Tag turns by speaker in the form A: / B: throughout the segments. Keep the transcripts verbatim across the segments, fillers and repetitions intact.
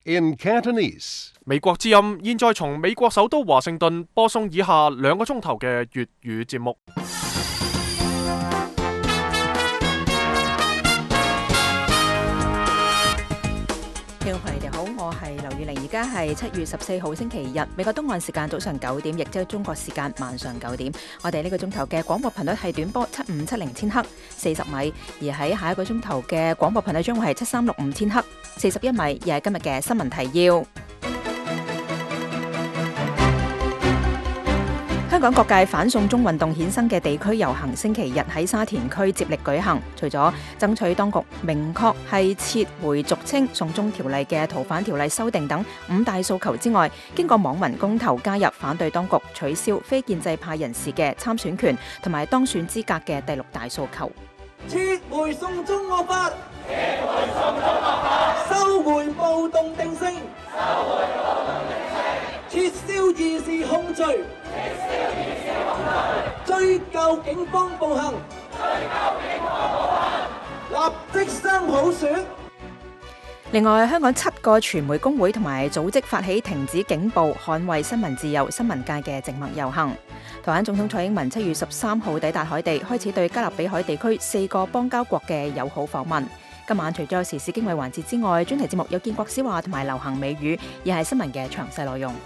A: In Cantonese.
B: 美國之音現在從美國首都華盛頓播送以下兩個鐘頭嘅粵語節目。
C: 聽眾朋友你哋好，我係劉宇玲，而家係七月十四號星期日，美國東岸時間早上九點，亦即係中國時間晚上九點。我哋呢個鐘頭嘅廣播頻率係短波七五七零千赫，四十米；而喺下一個鐘頭嘅廣播頻率將會係七三六五千赫，四十一米。而係今日嘅新聞提要。香港各界反送中運動衍生嘅地區遊行，星期日喺沙田區接力舉行。除咗爭取當局明確係撤回俗稱送中條例嘅逃犯條例修訂等五大訴求之外，經過網民公投加入反對當局取消非建制派人士嘅參選權同埋當選資格嘅第六大訴求。
D: 撤回送中惡法，撤回送中惡法，收回暴動定性，收回暴動定性，撤銷二事控罪，撤銷二事控罪，追究警方暴行，追究警方暴行，立即雙普選。
C: 另外，香港七個傳媒工會同埋組織發起停止警暴、捍衛新聞自由新聞界嘅靜默遊行。台灣總統蔡英文七月十三號抵達海地，開始對加勒比海地區四個邦交國嘅友好訪問。今晚除咗時事經緯環節之外，專題節目有建國史話同埋流行美語，而係新聞嘅詳細內容。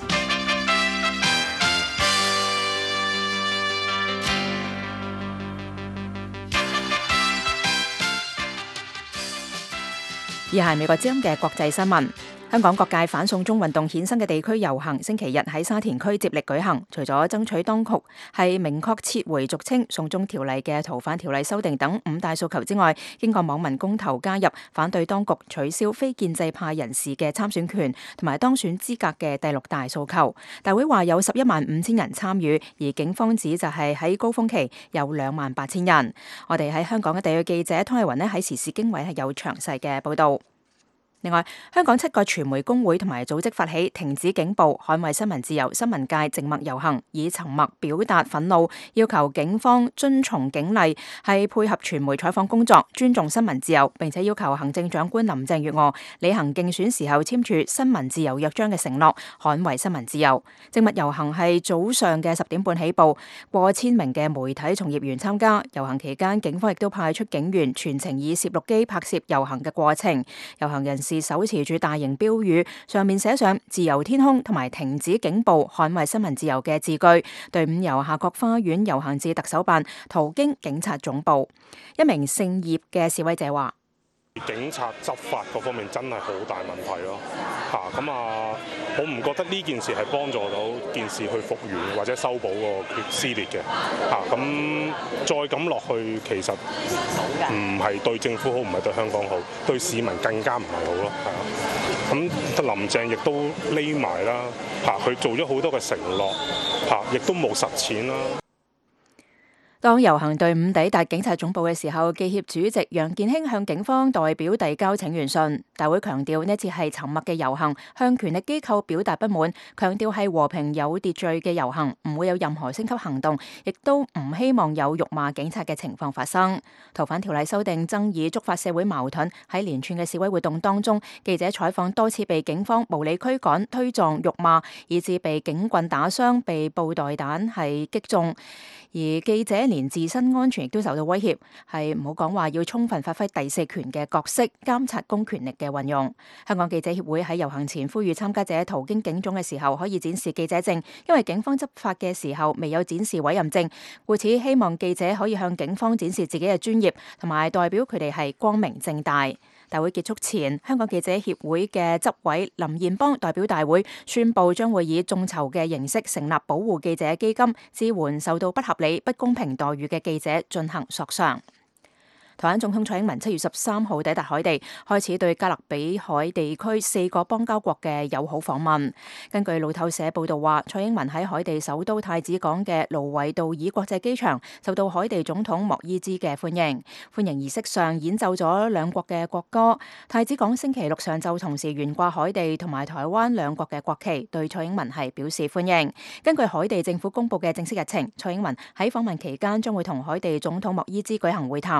C: 而係美國之音嘅國際新聞。香港各界反送中運動衍生嘅地區遊行，星期日喺沙田區接力舉行。除咗爭取當局係明確撤回俗稱送中條例嘅逃犯條例修訂等五大訴求之外，經過網民公投加入反對當局取消非建制派人士嘅參選權同埋當選資格嘅第六大訴求。大會話有十一萬五千人參與，而警方指就係喺高峰期有兩萬八千人。我哋喺香港嘅地區記者湯麗雲呢喺時事經緯係有詳細嘅報導。另外，香港七個傳媒工會同埋組織發起停止警暴、捍衛新聞自由新聞界靜默遊行，以沉默表達憤怒，要求警方遵從警例，係配合傳媒採訪工作，尊重新聞自由，並且要求行政長官林鄭月娥履行競選時候簽署新聞自由約章嘅承諾，捍衛新聞自由。靜默遊行係早上嘅十點半起步，過千名嘅媒體從業員參加。遊行期間，警方亦都派出警員全程以攝錄機拍攝遊行嘅過程。遊行人士是手持住大型標語，上面寫上自由天空同埋停止警暴、捍衛新聞自由嘅字句。隊伍由夏慤花園遊行至特首辦，途經警察總部。一名姓葉嘅示威者話：
E: 警察執法嗰方面真係好大問題咯，嚇咁啊！我唔覺得呢件事係幫助到件事去復原或者修補個撕裂嘅，嚇咁再咁落去，其實唔係對政府好，唔係對香港好，對市民更加唔係好咯，係啊！咁林鄭亦都匿埋啦，嚇佢做咗好多嘅承諾，嚇亦都冇實踐啦。
C: 當遊行隊伍抵達警察總部嘅時候，記協主席楊健興向警方代表遞交請願信。大會強調呢次係沉默嘅遊行，向權力機構表達不滿，強調係和平有秩序嘅遊行，唔會有任何升級行動，亦都唔希望有辱罵警察嘅情況發生。逃犯條例修訂爭議觸發社會矛盾，喺連串嘅示威活動當中，記者採訪多次被警方無理驅趕、推撞、辱罵，以致被警棍打傷、被布袋彈係擊中。而記者連自身安全亦都受到威脅，係唔好講話要充分發揮第四權嘅角色，監察公權力嘅運用。香港記者協會喺遊行前呼籲參加者途經警總嘅時候可以展示記者證，因為警方執法嘅時候未有展示委任證，故此希望記者可以向警方展示自己嘅專業，同埋代表佢哋係光明正大。大會結束前，香港記者協會嘅執委林彥邦代表大會宣布，將會以眾籌嘅形式成立保護記者基金，支援受到不合理、不公平待遇嘅記者進行索償。台灣總統蔡英文七月十三號抵達海地，開始對加勒比海地區四個邦交國嘅友好訪問。根據路透社報道話，蔡英文喺海地首都太子港嘅盧維道爾國際機場受到海地總統莫伊茲嘅歡迎。歡迎儀式上演奏咗兩國嘅國歌。太子港星期六上晝同時懸掛海地同埋台灣兩國嘅國旗，對蔡英文係表示歡迎。根據海地政府公布嘅正式日程，蔡英文喺訪問期間將會同海地總統莫伊茲舉行會談，並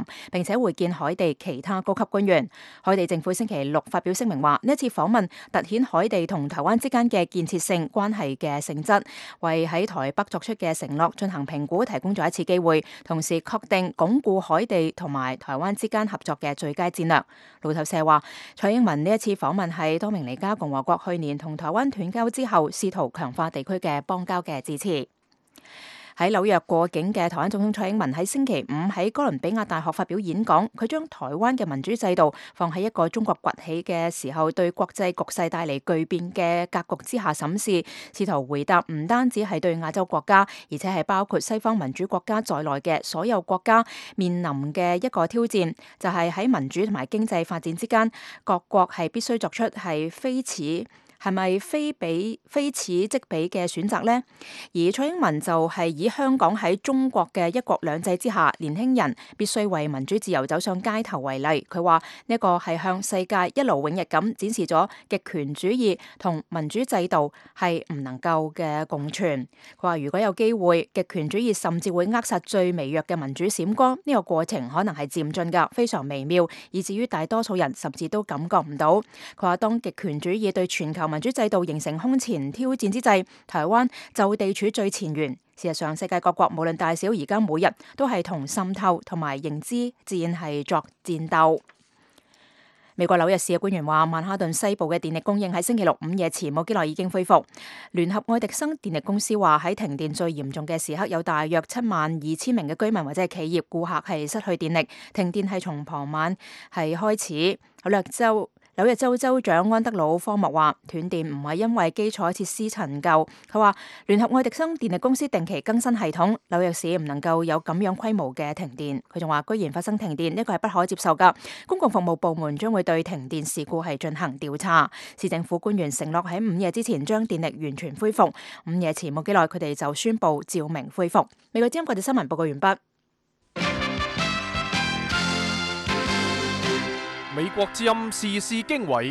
C: 且會見海地其他高級官員。海地政府星期六發表聲明話，呢一次訪問凸顯海地同台灣之間嘅建設性關係嘅性質，為喺台北作出嘅承諾進行評估提供咗一次機會，同時確定鞏固海地同埋台灣之間合作嘅最佳戰略。路透社話，蔡英文呢一次訪問係多明尼加共和國去年同台灣斷交之後，試圖強化地區嘅邦交嘅支持。喺紐約過境嘅台灣總統蔡英文喺星期五喺哥倫比亞大學發表演講，佢將台灣嘅民主制度放喺一個中國崛起嘅時候對國際局勢帶嚟巨變嘅格局之下審視，試圖回答唔單止係對亞洲國家，而且係包括西方民主國家在內嘅所有國家面臨嘅一個挑戰，就係喺民主同埋經濟發展之間，各國係必須作出係非此係咪非比非此即彼嘅選擇呢？而蔡英文就係以香港喺中國嘅一國兩制之下，年輕人必須為民主自由走上街頭為例。佢話呢一個係向世界一勞永逸咁展示咗極權主義同民主制度係唔能夠嘅共存。佢話如果有機會，極權主義甚至會扼殺最微弱嘅民主閃光。呢、這個過程可能係漸進㗎，非常微妙，以至於大多數人甚至都感覺唔到。佢話當極權主義對全球民主制度形成空前挑戰之際，台灣就地處最前緣。事實上，世界各國無論大小，而家每日都係同滲透同埋認知戰係作戰鬥。美國紐約市嘅官員話，曼哈頓西部嘅電力供應喺星期六午夜前冇幾耐已經恢復。聯合愛迪生電力公司話，喺停電最嚴重嘅時刻，有大約七萬二千名嘅居民或者係企業顧客係失去電力。停電係從傍晚係開始。紐約州紐約州州長安德魯科莫話，斷電唔係因為基礎設施陳舊。佢話聯合愛迪生電力公司定期更新系統，紐約市唔能夠有咁樣規模嘅停電。佢仲話，居然發生停電，呢個係不可接受噶。公共服務部門將會對停電事故係進行調查。市政府官員承諾喺午夜之前將電力完全恢復。午夜前冇幾耐，佢哋就宣布照明恢復。美國之音國際新聞報告完畢。
B: 美國之音時事經緯，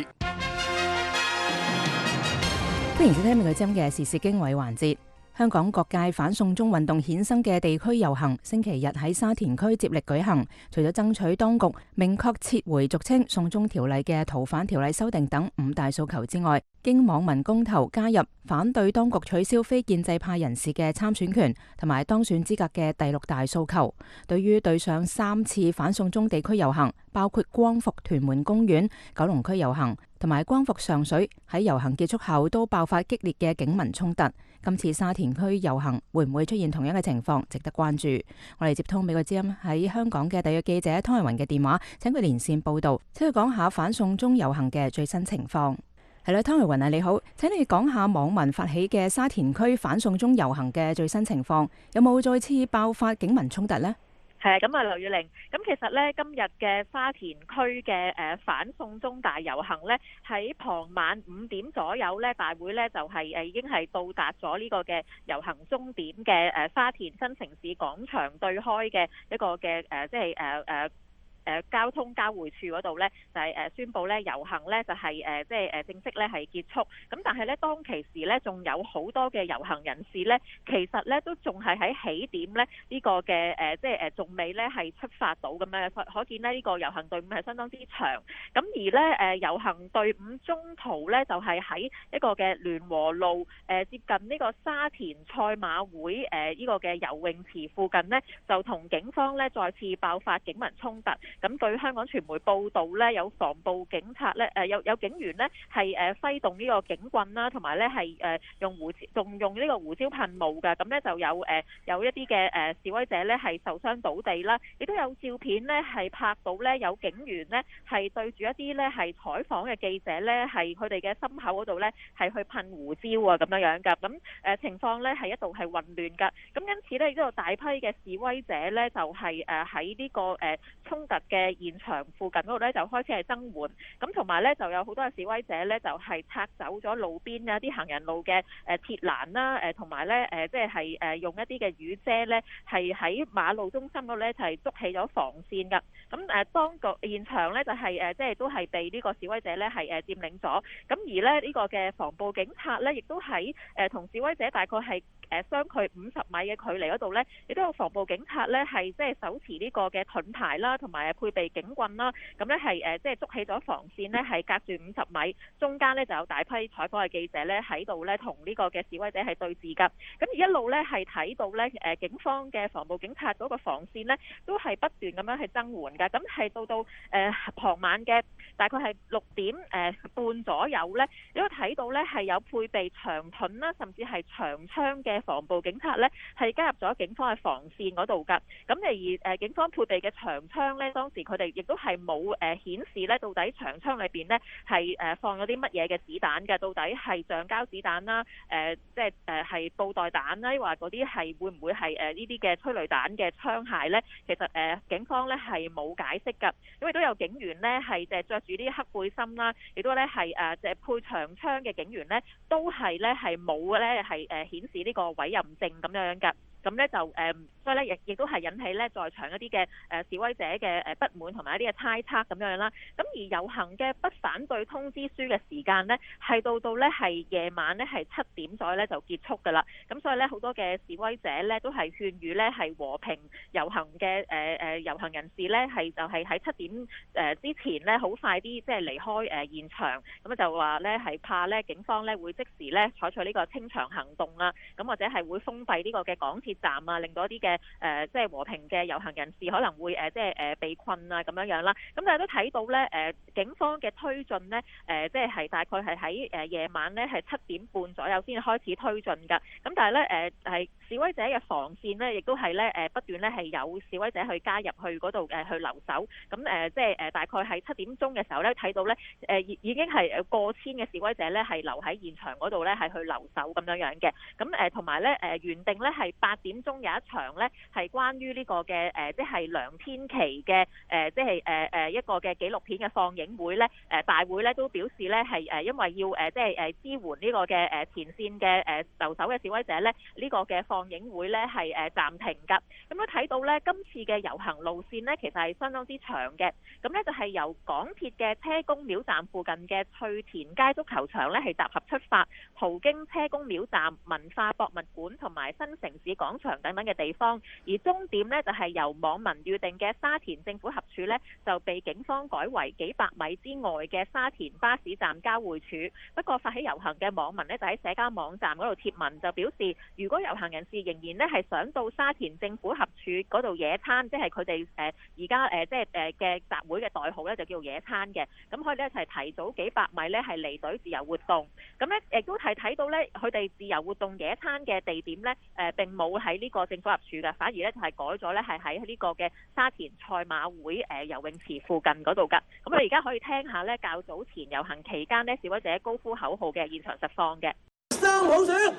C: 歡迎收聽美國之音嘅時事經緯環節。香港各界反送中運動衍生嘅地區遊行，星期日喺沙田區接力舉行。除咗爭取當局明確撤回俗稱送中條例嘅逃犯條例修訂等五大訴求之外，經網民公投加入反對當局取消非建制派人士嘅參選權同埋當選資格嘅第六大訴求。對於對上三次反送中地區遊行，包括光復屯門公園、九龍區遊行同埋光復上水，喺遊行結束後都爆發激烈嘅警民衝突。今次沙田區遊行會唔會出現同樣嘅情況，值得關注。我哋接通美國之音喺香港嘅特約記者湯慧雲嘅電話，請佢連線報道，請佢講下反送中遊行嘅最新情況。係啦，湯慧雲啊，你好，請你講下網民發起嘅沙田區反送中遊行嘅最新情況，有冇再次爆發警民衝突呢？
A: 係啊，咁啊，劉月玲，咁其實咧，今日嘅沙田區嘅誒反送中大遊行咧，喺傍晚五點左右咧，大會咧就係誒已經係到達咗呢個嘅遊行終點嘅誒沙田新城市廣場對開嘅一個嘅誒，即係誒誒。誒交通交匯處嗰度呢，就係誒宣佈咧遊行呢，就係誒即係誒正式咧係結束。咁但係呢，當其時呢，仲有好多嘅遊行人士呢，其實呢都仲係喺起點呢，呢個嘅誒即係誒仲未呢係出發到咁樣，可見呢，呢個遊行隊伍係相當之長。咁而呢，誒遊行隊伍中途呢，就係喺一個嘅聯和路誒接近呢個沙田賽馬會誒呢個嘅游泳池附近呢，就同警方呢再次爆發警民衝突。咁據香港傳媒報道咧，有防暴警察咧，誒有有警員咧係誒揮動呢個警棍啦，同埋咧係誒用胡仲用呢個胡椒噴霧嘅，咁咧就有誒有一啲嘅誒示威者咧係受傷倒地啦，亦都有照片咧係拍到咧有警員咧係對住一啲咧係採訪嘅記者咧係佢哋嘅心口嗰度咧係去噴胡椒啊咁樣樣㗎，咁誒情況咧係一度係混亂㗎，咁因此咧呢度大批嘅示威者咧就係誒喺呢個誒衝突嘅現場附近嗰度咧就開始係增援，咁同埋咧就有好多嘅示威者咧就係拆走咗路邊啊啲行人路嘅誒鐵欄啦，誒同埋咧誒即係係誒用一啲嘅雨遮咧係喺馬路中心嗰度咧就係築起咗防線㗎，咁誒當個現場咧就係誒即係都係被呢個示威者咧係誒佔領咗，咁而咧呢個嘅防暴警察咧亦都喺誒同示威者大概係誒相距五十米嘅距離嗰度呢，亦都有防暴警察呢係即係手持呢個嘅盾牌啦，同埋配備警棍啦，咁呢係誒即係築起咗防線呢，係隔住五十米，中間呢就有大批採訪嘅記者呢喺度呢同呢個嘅示威者係對峙㗎。咁而一路呢係睇到呢誒警方嘅防暴警察嗰個防線呢，都係不斷咁樣去增援㗎。咁係到到誒傍晚嘅大概係六點誒半左右呢，亦都睇到呢係有配備長盾啦，甚至係長槍嘅防暴警察呢，係加入咗警方嘅防線嗰度㗎。咁而誒警方配備嘅長槍呢，當時佢哋亦都係冇誒顯示呢到底長槍裏邊呢係誒放咗啲乜嘢嘅子彈嘅，到底係橡膠子彈啦，誒即係誒係布袋彈啦，或嗰啲係會唔會係誒呢啲嘅催淚彈嘅槍械呢？其實誒警方呢係冇解釋㗎，因為都有警員呢係誒著住啲黑背心啦，亦都咧係誒即係配長槍嘅警員呢，都係咧係冇咧係誒顯示呢個委任證咁樣㗎。咁咧就誒，所以咧亦亦都係引起咧在場一啲嘅誒示威者嘅誒不滿同埋一啲嘅猜測咁樣啦。咁而遊行嘅不反對通知書嘅時間呢，係到到咧係夜晚咧係七點左右咧就結束㗎啦。咁所以咧好多嘅示威者咧都係勸喻咧係和平遊行嘅誒誒遊行人士咧係就係喺七點誒之前咧好快啲即係離開誒現場。咁就話咧係怕咧警方咧會即時咧採取呢個清場行動啦。咁或者係會封閉呢個嘅港鐵站啊，令到一啲嘅誒即係和平嘅遊行人士可能會誒即係誒被困啊咁樣樣啦。咁大家都睇到咧誒警方嘅推進呢，誒即係係大概係喺誒夜晚咧係七點半左右先開始推進㗎。咁但係咧誒係示威者嘅防線呢，亦都係咧誒不斷咧係有示威者去加入去嗰度誒去留守。咁誒即係誒大概係七點鐘嘅時候咧睇到咧誒已已經係誒過千嘅示威者咧係留喺現場嗰度咧係去留守咁樣樣嘅。咁誒同埋咧誒原定咧係八點鐘有一場咧係關於呢個嘅誒即係梁天琦嘅誒即係誒誒一個嘅紀錄片嘅放映會咧誒大會咧都表示咧係誒因為要誒即係誒支援呢個嘅誒前線嘅誒留守嘅示威者咧呢個嘅放映會咧係誒暫停㗎。咁樣睇到咧今次嘅遊行路線咧其實係相當之長嘅。咁咧就係由港鐵嘅車公廟站附近嘅翠田街足球場咧係集合出發，途經車公廟站、文化博物館同埋新城市廣場等等嘅地方，而終點呢，就係由網民預定嘅沙田政府合署呢，就被警方改為幾百米之外嘅沙田巴士站交匯處。不過發起遊行嘅網民呢，就喺社交網站嗰度貼文就表示，如果遊行人士仍然呢係想到沙田政府合署嗰度野餐，即係佢哋誒而家誒即係誒嘅集會嘅代號呢，就叫做野餐嘅，咁可以一齊提早幾百米呢係離隊自由活動。咁呢亦都係睇到呢，佢哋自由活動野餐嘅地點呢，誒並冇喺呢個政府合署嘅，反而咧就係改咗咧係喺呢個嘅沙田賽馬會誒游泳池附近嗰度噶。咁我哋而家可以聽下咧較早前遊行期間呢示威者高呼口號嘅現場實況嘅。
D: 雙普選，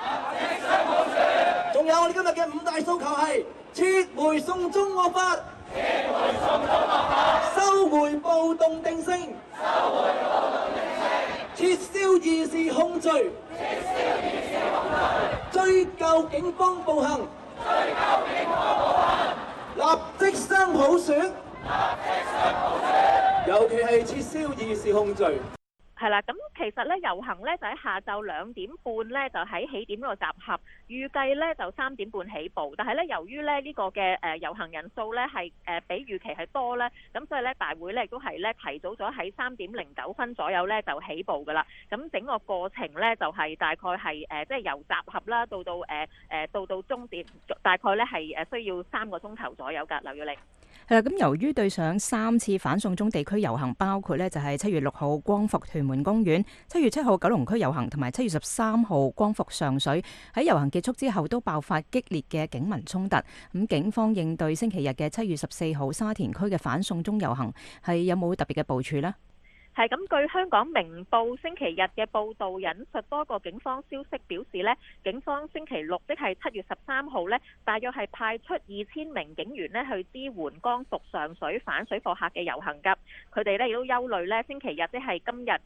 D: 仲有我哋今日嘅五大訴求係撤回送中惡法，撤回送中惡法，收回暴動定性，收回暴動定性，撤銷二事控罪，撤銷二事控罪，追究警方暴行，追究警方暴行，立即雙普選，立即雙普選，尤其係撤銷二事控罪。
A: 係啦，咁其實咧遊行咧就喺下晝兩點半咧就喺起點嗰度集合，預計咧就三點半起步。但係咧由於咧呢個嘅誒遊行人數咧係誒比預期係多咧，咁所以咧大會咧亦都係咧提早咗喺三點零九分左右咧就起步㗎啦。咁整個過程咧就係大概係誒即係由集合啦到到誒誒到到終點，大概咧係誒需要三個鐘頭左右㗎。劉耀玲。
C: 係啦，咁由於對上三次反送中地區遊行，包括呢就係七月六號光復屯門公園、七月七號九龍區遊行同埋七月十三號光復上水，喺遊行結束之後都爆發激烈嘅警民衝突。咁警方應對星期日嘅七月十四號沙田區嘅反送中遊行，係有冇特別嘅部署呢？
A: 係咁，據香港明報星期日嘅報導引述多個警方消息表示呢，警方星期六即係七月十三號呢，大約係派出二千名警員呢去支援光復上水反水貨客嘅遊行㗎。佢哋呢亦都憂慮呢星期日即係今日嘅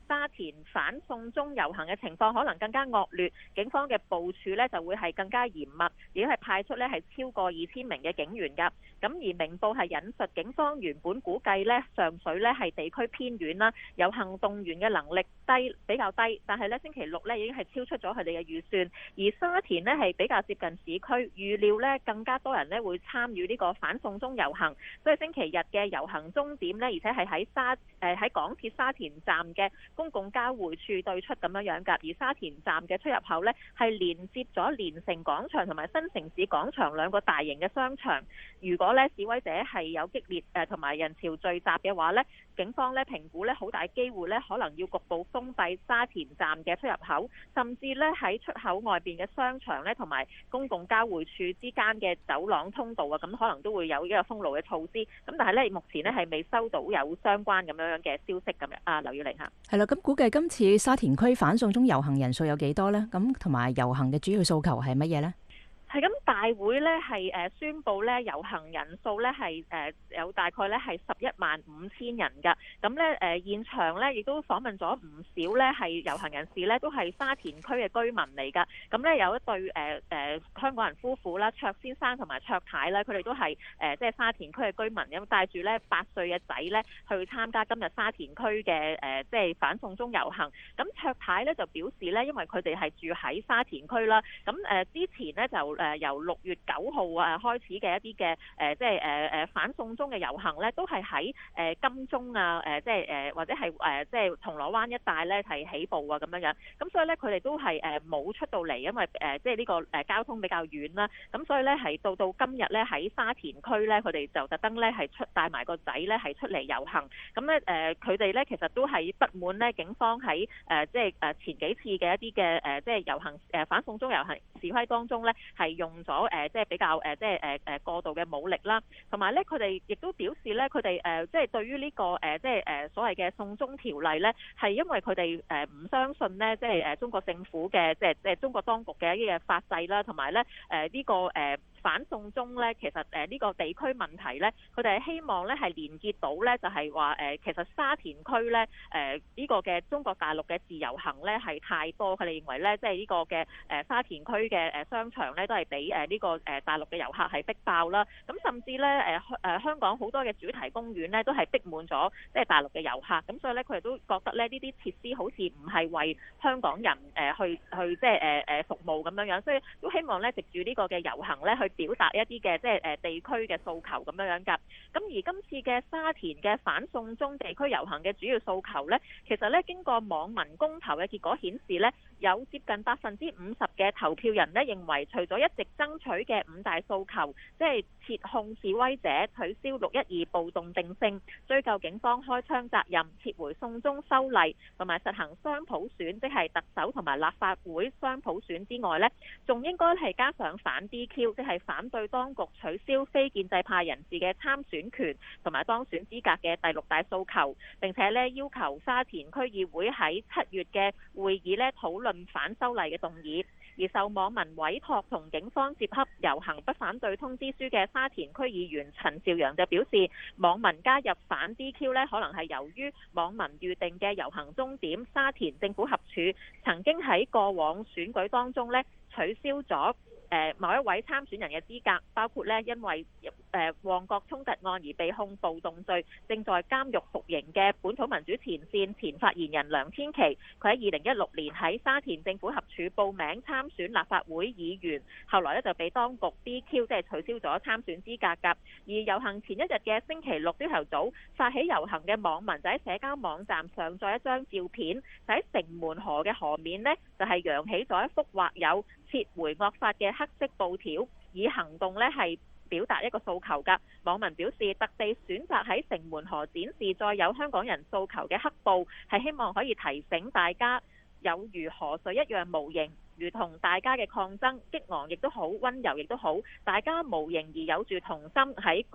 A: 沙田反送中遊行嘅情況可能更加惡劣，警方嘅部署呢就會係更加嚴密，而且係派出呢係超過二千名嘅警員㗎。咁而明報係引述警方原本估計呢，上水呢係地區偏遠啦，遊行動員嘅能力低比較低，但係呢星期六呢已經係超出咗佢哋嘅預算，而沙田呢係比較接近市區，預料呢更加多人呢會參與呢個反送中遊行，所以星期日嘅遊行終點呢，而且係喺沙誒喺港鐵沙田站嘅公共交匯處對出咁樣樣㗎，而沙田站嘅出入口呢，係連接咗連城廣場同埋新城市廣場兩個大型嘅商場。如果呢示威者係有激烈誒同埋人潮聚集嘅話呢，警方呢評估呢好大機會呢可能要局部封閉沙田站嘅出入口，甚至呢喺出口外邊嘅商場呢同埋公共交匯處之間嘅走廊通道啊，咁可能都會有一個封路嘅措施。咁但係呢，目前呢係未收到有相關咁樣樣嘅消息咁樣。啊，劉宇玲嚇。
C: 係啦，咁估計今次沙田區反送中遊行人數有幾多呢？咁同埋遊行嘅主要訴求係乜嘢呢？
A: 係咁，大會呢係誒宣布呢遊行人數呢係誒有大概呢係十一萬五千人㗎。咁呢誒現場呢亦都訪問咗唔少呢係遊行人士呢都係沙田區嘅居民嚟㗎。咁呢有一對誒誒、呃、香港人夫婦啦，卓先生同埋卓太啦，佢哋都係誒即係沙田區嘅居民，咁帶住呢八歲嘅仔呢去參加今日沙田區嘅誒即係反送中遊行。咁卓太呢就表示呢，因為佢哋係住喺沙田區啦，咁誒之前呢就誒由六月九號啊開始嘅一啲嘅誒即係誒誒反送中嘅遊行咧，都係喺誒金鐘啊誒即係誒或者係誒即係銅鑼灣一帶咧係起步啊咁樣樣。咁所以咧佢哋都係誒冇出到嚟，因為誒即係呢個誒交通比較遠啦。咁所以咧係到到今日咧喺沙田區咧，佢哋就特登咧係出帶埋個仔咧係出嚟遊行。咁咧誒佢哋咧其實都係不滿咧警方喺誒即係誒前幾次嘅一啲嘅誒即係遊行誒反送中遊行示威當中咧係用咗誒即係比較誒即係誒誒過度嘅武力啦，同埋咧佢哋亦都表示咧佢哋誒即係對於呢個誒即係誒所謂嘅送中條例咧，係因為佢哋誒唔相信咧即係誒中國政府嘅即係即係中國當局嘅一啲嘅法制啦，同埋咧誒呢個誒反送中咧其實誒呢個地區問題咧，佢哋係希望咧係連結到咧就係話誒其實沙田區咧誒呢個嘅中國大陸嘅自由行咧係太多，佢哋認為咧即係呢個嘅誒沙田區嘅誒商場咧都係俾誒呢個誒大陸嘅遊客係逼爆啦，咁甚至咧誒誒香港好多嘅主題公園咧都係逼滿咗即係大陸嘅遊客，咁所以咧佢哋都覺得咧呢啲設施好似唔係為香港人誒去去即係誒誒服務咁樣樣，所以都希望咧藉住呢個嘅遊行咧去表達一啲嘅即係誒地區嘅訴求咁樣樣㗎。咁而今次嘅沙田嘅反送中地區遊行嘅主要訴求咧，其實咧經過網民公投嘅結果顯示咧，有接近百分之五十嘅投票人咧認為，除咗一直爭取嘅五大訴求，即係撤控示威者、取消六一二暴動定性、追究警方開槍責任、撤回送中修例，同埋實行雙普選，即係特首同埋立法會雙普選之外呢，仲應該係加上反 D Q， 即係反對當局取消非建制派人士嘅參選權同埋當選資格嘅第六大訴求，並且呢要求沙田區議會喺七月嘅會議呢討論反修例嘅動議。而受網民委託同警方接洽遊行不反對通知書嘅沙田區議員陳兆陽就表示，網民加入反 D Q 呢，可能係由於網民預定嘅遊行終點沙田政府合署曾經喺過往選舉當中呢取消咗誒某一位參選人嘅資格，包括咧因為誒旺角衝突案而被控暴動罪，正在監獄服刑嘅本土民主前線前發言人梁天琦，佢喺二零一六年喺沙田政府合署報名參選立法會議員，後來咧就被當局 D Q， 即係取消咗參選資格㗎。而遊行前一日嘅星期六朝頭早，發起遊行嘅網民就喺社交網站上載一張照片，就喺城門河嘅河面呢，就係揚起咗一幅畫有撤回惡法嘅黑色布條，以行動呢係表達一個訴求㗎。網民表示，特地選擇喺城門河展示載有香港人訴求嘅黑布，係希望可以提醒大家，有如河水一樣無形，如同大家嘅抗爭激昂亦都好，溫柔亦都好，大家無形而有住同心，喺各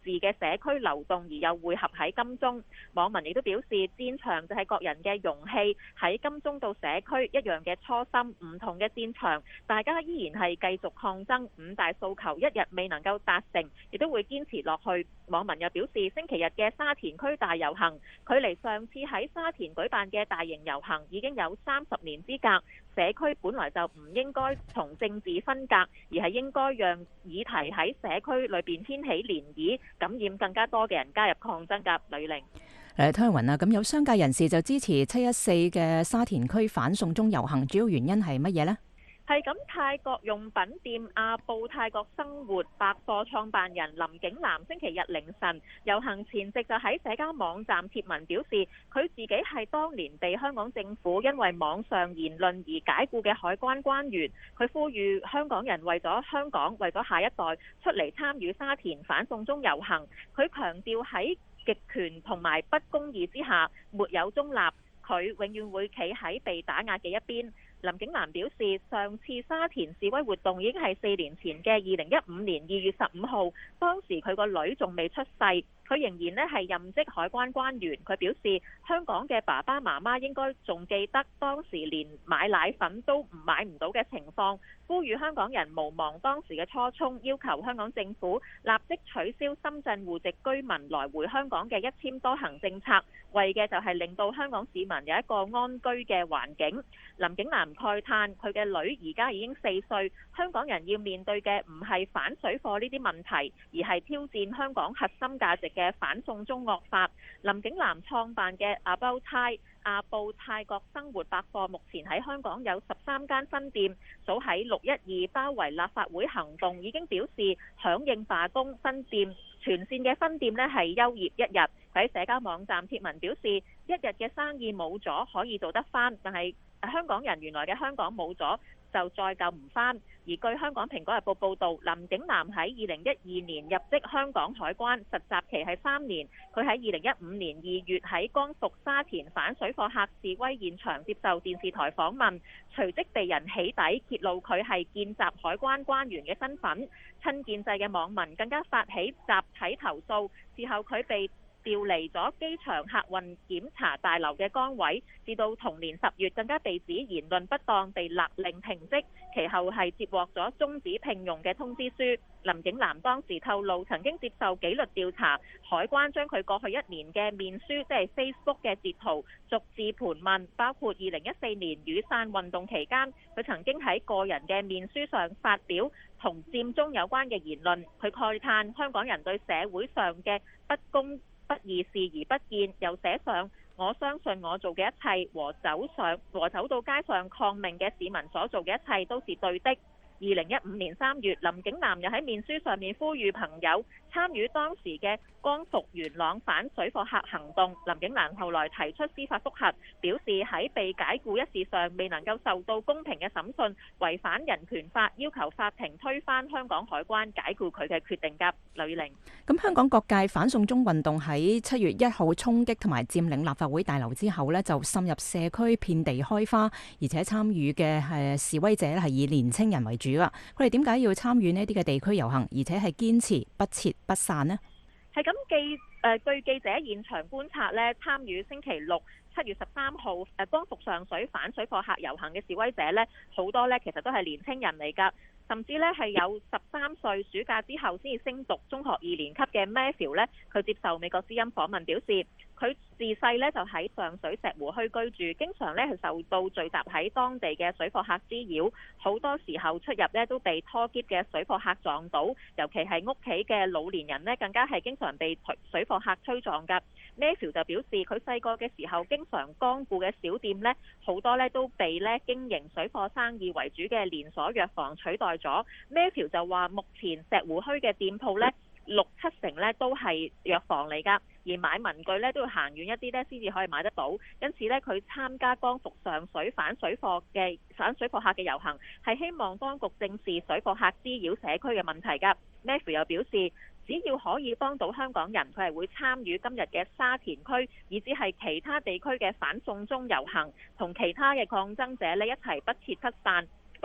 A: 自嘅社區流動而又匯合喺金鐘。網民亦都表示，戰場就係各人嘅容器，喺金鐘到社區一樣嘅初心，唔同嘅戰場，大家依然係繼續抗爭，五大訴求一日未能夠達成，亦都會堅持落去。網民又表示，星期日嘅沙田區大遊行，距離上次喺沙田舉辦嘅大型遊行已經有三十年之隔。社區本來就唔應該同政治分隔，而係應該讓議題喺社區裏邊掀起漣漪，感染更加多嘅人加入抗爭㗎。呂玲，
C: 誒，湯雲啊，咁有商界人士就支持七一四嘅沙田區反送中遊行，主要原因係乜嘢呢？
A: 係咁，泰國用品店阿布泰國生活百貨創辦人林景南星期日凌晨遊行前夕就喺社交網站貼文表示，佢自己係當年被香港政府因為網上言論而解僱嘅海關關員。佢呼籲香港人為咗香港，為咗下一代出嚟參與沙田反送中遊行。佢強調喺極權同埋不公義之下沒有中立，佢永遠會企喺被打壓嘅一邊。林景南表示，上次沙田示威活動已經係四年前嘅二零一五年二月十五號，當時佢個女仲未出世，佢仍然呢係任職海關關員。佢表示，香港嘅爸爸媽媽應該仲記得當時連買奶粉都唔買唔到嘅情況，呼籲香港人無忘當時嘅初衷，要求香港政府立即取消深圳戶籍居民來回香港嘅一簽多行政策，為嘅就係令到香港市民有一個安居嘅環境。林景南慨嘆，佢嘅女而家已經四歲，香港人要面對嘅唔係反水貨呢啲問題，而係挑戰香港核心價值嘅反送中惡法。林景南創辦嘅阿布泰阿布泰國生活百貨目前喺香港有十三間分店，早喺六一二包圍立法會行動已經表示響應罷工，分店全線嘅分店呢係休業一日。喺社交網站貼文表示，一日嘅生意冇咗可以做得返，但係香港人原來嘅香港冇咗就再救唔返。而據香港蘋果日報報導，林景南喺二零一二年入職香港海關，實習期係三年。佢喺二零一五年二月喺光復沙田反水貨客示威現場接受電視台訪問，隨即被人起底，揭露佢係見習海關關員嘅身份。親建制嘅網民更加發起集體投訴，事後佢被調離咗機場客運檢查大樓嘅崗位，至到同年十月更加被指言論不當，被勒令停職。其後係接獲咗終止聘用嘅通知書。林景南當時透露，曾經接受紀律調查，海關將佢過去一年嘅面書，即係 Facebook 嘅截圖，逐字盤問，包括二零一四年雨傘運動期間，佢曾經喺個人嘅面書上發表同佔中有關嘅言論。佢慨嘆香港人對社會上嘅不公不義視而不見，又寫上我相信我做嘅一切和走上和走到街上抗命嘅市民所做嘅一切都是對的。二零一五年三月，林景南又喺面書上面呼籲朋友參與當時嘅光復元朗反水貨客行動。林景南後來提出司法覆核，表示喺被解僱一事上未能夠受到公平嘅審訊，違反人權法，要求法庭推翻香港海關解僱佢嘅決定㗎。呂玲，
C: 咁香港各界反送中運動喺七月一號衝擊同埋佔領立法會大樓之後呢，就滲入社區，遍地開花，而且參與嘅係示威者係以年青人為主啊！佢哋點解要參與呢啲嘅地區遊行，而且係堅持不撤不散呢？
A: 係咁記誒，據記者現場觀察呢，參與星期六七月十三號誒光復上水反水貨客遊行嘅示威者呢，好多呢其實都係年青人嚟㗎。甚至呢係有十三歲暑假之後先至升讀中學二年級嘅 Matthew 呢，佢接受美國之音訪問表示，佢自細呢就喺上水石湖墟居住，經常呢係受到聚集喺當地嘅水貨客滋擾，好多時候出入呢都被拖喼嘅水貨客撞到，尤其係屋企嘅老年人呢，更加係經常被水貨客推撞㗎。Matthew 就表示，佢細個嘅時候經常光顧嘅小店呢，好多呢都被呢經營水貨生意為主嘅連鎖藥房取代咗。Matthew 就話，目前石湖墟嘅店鋪呢，六七成呢都係藥房嚟㗎，而買文具呢都要行遠一啲呢先至可以買得到。因此呢，佢參加光復上水反水貨嘅反水貨客嘅遊行，係希望當局正視水貨客滋擾社區嘅問題㗎。Matthew 又表示，只要可以幫到香港人，佢係會參與今日嘅沙田區，以至係其他地區嘅反送中遊行，同其他嘅抗爭者呢一齊不撤不散。不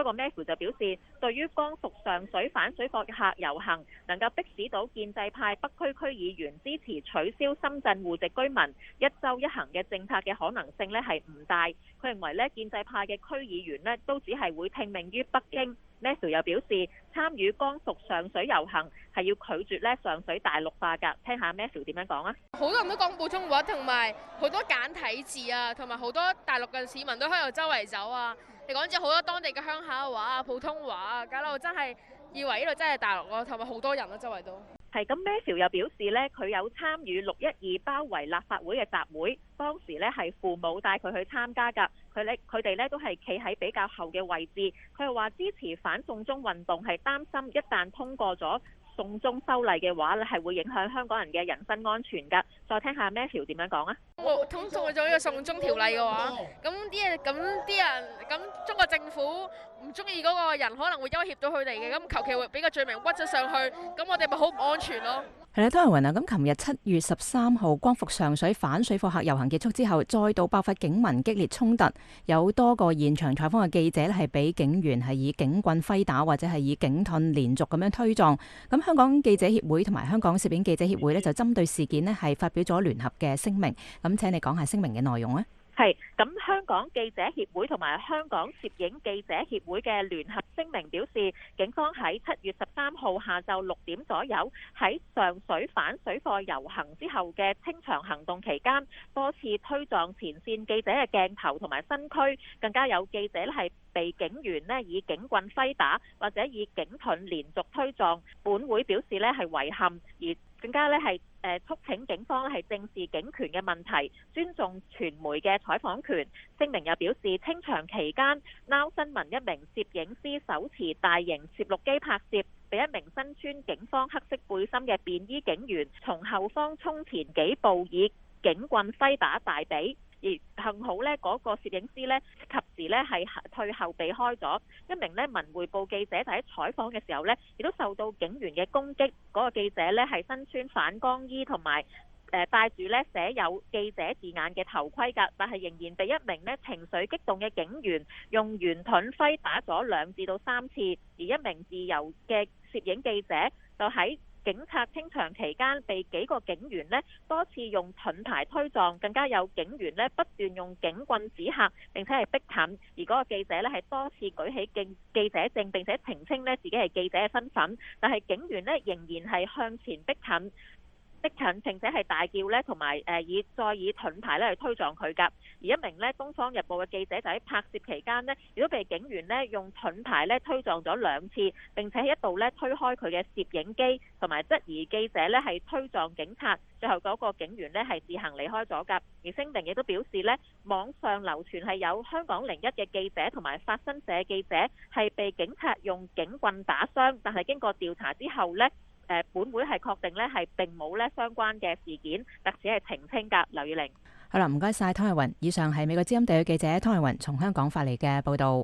A: 不過 Matthew 就表示，對於光復上水反水貨客遊行能夠迫使到建制派北區區議員支持取消深圳戶籍居民一週一行嘅政策嘅可能性呢係唔大。佢認為呢建制派嘅區議員呢都只係會聽命於北京。Matthew 又表示，參與光復上水遊行係要拒絕咧上水大陸化㗎。聽下 Matthew 點樣講啊？
F: 好多人都講普通話，同埋好多簡體字啊，同埋好多大陸嘅市民都喺度周圍走啊。你講咗好多當地嘅鄉下話啊、普通話啊，搞到真係以為呢度真係大陸咯，同埋好多人咯，周圍都。
A: 係咁 Matthew 又表示呢，佢有參與六一二包圍立法會嘅集會，當時呢係父母帶佢去參加㗎。佢呢佢哋呢都係企喺比較後嘅位置。佢又話支持反送中運動，係擔心一旦通過咗送中修例嘅話咧，係會影響香港人嘅人身安全㗎。再聽下 Matthew 點樣講啊？
F: 我通過咗呢個送中條例嘅話，咁啲人咁啲人咁中國政府唔中意嗰個人，可能會威脅到佢哋嘅，咁求其會俾個罪名屈咗上去，咁我哋咪好唔安全咯。
C: 係啦，湯慧雲啊，咁琴日七月十三號光復上水反水貨客遊行結束之後，再度爆發警民激烈衝突，有多個現場採訪嘅記者咧係俾警員係以警棍揮打或者係以警盾連續咁樣推撞。咁香港記者協會同埋香港攝影記者協會咧就針對事件咧係發表咗聯合嘅聲明。咁請你講下聲明嘅內容啊。
A: 係咁，香港記者協會同埋香港攝影記者協會嘅聯合聲明表示，警方喺七月十三號下晝六點左右喺上水反水貨遊行之後嘅清場行動期間，多次推撞前線記者嘅鏡頭同埋身軀，更加有記者咧係被警員咧以警棍揮打或者以警盾連續推撞。本會表示咧係遺憾，而更加咧係誒促請警方咧係正視警權嘅問題，尊重傳媒嘅採訪權。聲明又表示，清場期間，Now 新聞一名攝影師手持大型攝錄機拍攝，被一名身穿警方黑色背心嘅便衣警員從後方衝前幾步，以警棍揮打大髀。而幸好呢嗰個攝影師呢及時呢係退後避開咗。一名呢文匯報記者就喺採訪嘅時候呢，亦都受到警員嘅攻擊。嗰個記者呢係身穿反光衣同埋誒戴住呢寫有記者字眼嘅頭盔㗎，但係仍然被一名呢情緒激動嘅警員用圓盾揮打咗兩至到三次。而一名自由嘅攝影記者就喺警察清場期間被幾個警員呢多次用盾牌推撞，更加有警員呢不斷用警棍指嚇並且係逼近。而嗰個記者呢係多次舉起記記者證並且澄清呢自己係記者嘅身份，但係警員呢仍然係向前逼近。逼近並且係大叫咧，同埋誒以再以盾牌咧去推撞佢㗎。而一名咧《東方日報》嘅記者就喺拍攝期間呢，亦都被警員咧用盾牌咧推撞咗兩次，並且喺一度咧推開佢嘅攝影機，同埋質疑記者咧係推撞警察。最後嗰個警員咧係自行離開咗㗎。而聲明亦都表示咧，網上流傳係有香港零一嘅記者同埋法新社記者係被警察用警棍打傷，但係經過調查之後呢。誒，本會係確定咧係並冇咧相關嘅事件，特此係澄清㗎。劉宇玲，
C: 好啦，唔該晒湯慧雲。以上係美國之音地嘅記者湯慧雲從香港發嚟嘅報導。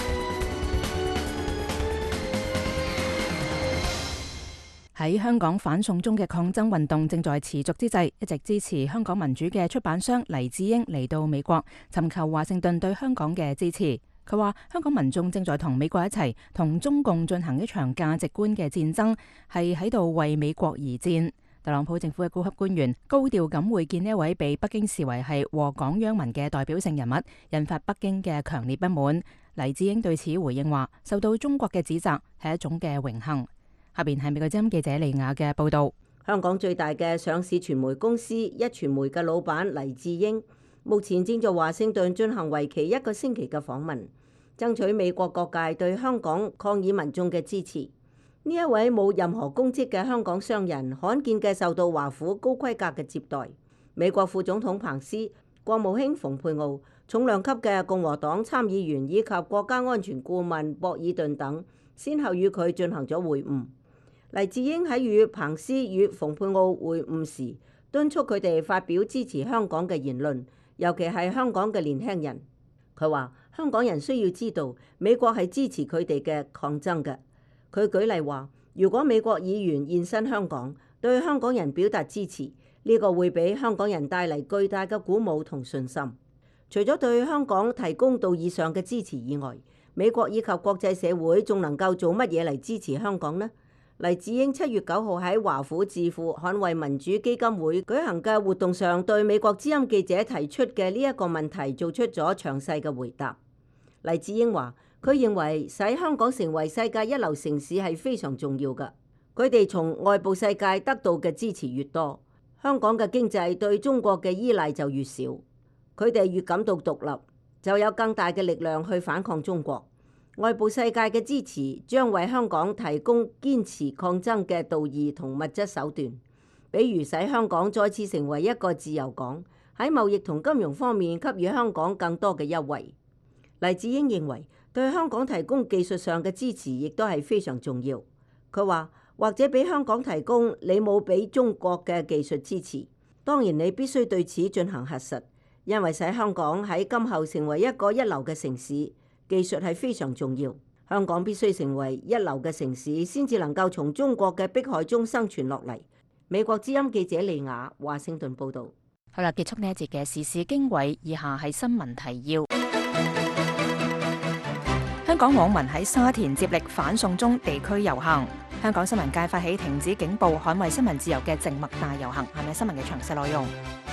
C: 喺香港反送中嘅抗爭運動正在持續之際，一直支持香港民主嘅出版商黎智英嚟到美國，尋求華盛頓對香港嘅支持。佢話香港民眾正在同美國一齊同中共進行一場價值觀嘅戰爭，係喺度為美國而戰。特朗普政府嘅高級官員高調咁會見呢一位被北京視為係禍港殃民嘅代表性人物，引發北京嘅強烈不滿。黎智英對此回應話，受到中國嘅指責係一種嘅榮幸。下邊係美國之音記者利亞嘅報道。
G: 香港最大嘅上市傳媒公司一傳媒嘅老闆黎智英目前正在華盛頓進行為期一個星期嘅訪問，爭取美國各界對香港抗議民眾嘅支持。呢一位冇任何公職嘅香港商人，罕見嘅受到華府高規格嘅接待。美國副總統彭斯、國務卿蓬佩奧、重量級嘅共和黨參議員以及國家安全顧問博爾頓等，先後與佢進行咗會晤。黎智英喺與彭斯與蓬佩奧會晤時，敦促佢哋發表支持香港嘅言論，尤其係香港嘅年輕人。佢話香港人需要知道美國係支持佢哋嘅抗爭嘅。佢舉例話，如果美國議員現身香港，對香港人表達支持，呢個會俾香港人帶嚟巨大嘅鼓舞同信心。除咗對香港提供道義上嘅支持以外， 美國以及國際社會仲能夠做乜嘢嚟支持香港呢？黎智英七月九號喺華府智庫捍衛民主基金會舉行嘅活動上，對美國之音記者提出嘅呢一個問題做出咗詳細嘅回答。黎智英話：佢認為使香港成為世界一流城市係非常重要嘅。佢哋從外部世界得到嘅支持越多，香港嘅經濟對中國嘅依賴就越少。佢哋越感到獨立，就有更大嘅力量去反抗中國。外部世界嘅支持將為香港提供堅持抗爭嘅道義同物質手段，比如使香港再次成為一個自由港，喺貿易同金融方面給予香港更多嘅優惠。黎智英認為對香港提供技術上嘅支持亦都係非常重要。佢話：或者俾香港提供你冇俾中國嘅技術支持，當然你必須對此進行核實，因為使香港喺今後成為一個一流嘅城市，技術係非常重要。香港必須成為一流嘅城市，先至能夠從中國嘅迫害中生存落嚟。美國之音記者利雅華盛頓報導。
C: 好啦，結束呢一節嘅時事經緯，以下係新聞提要。香港網民喺沙田接力反送中地區遊行。香港新聞界發起停止警暴、捍衛新聞自由嘅靜默大遊行，係咪新聞嘅詳細內容？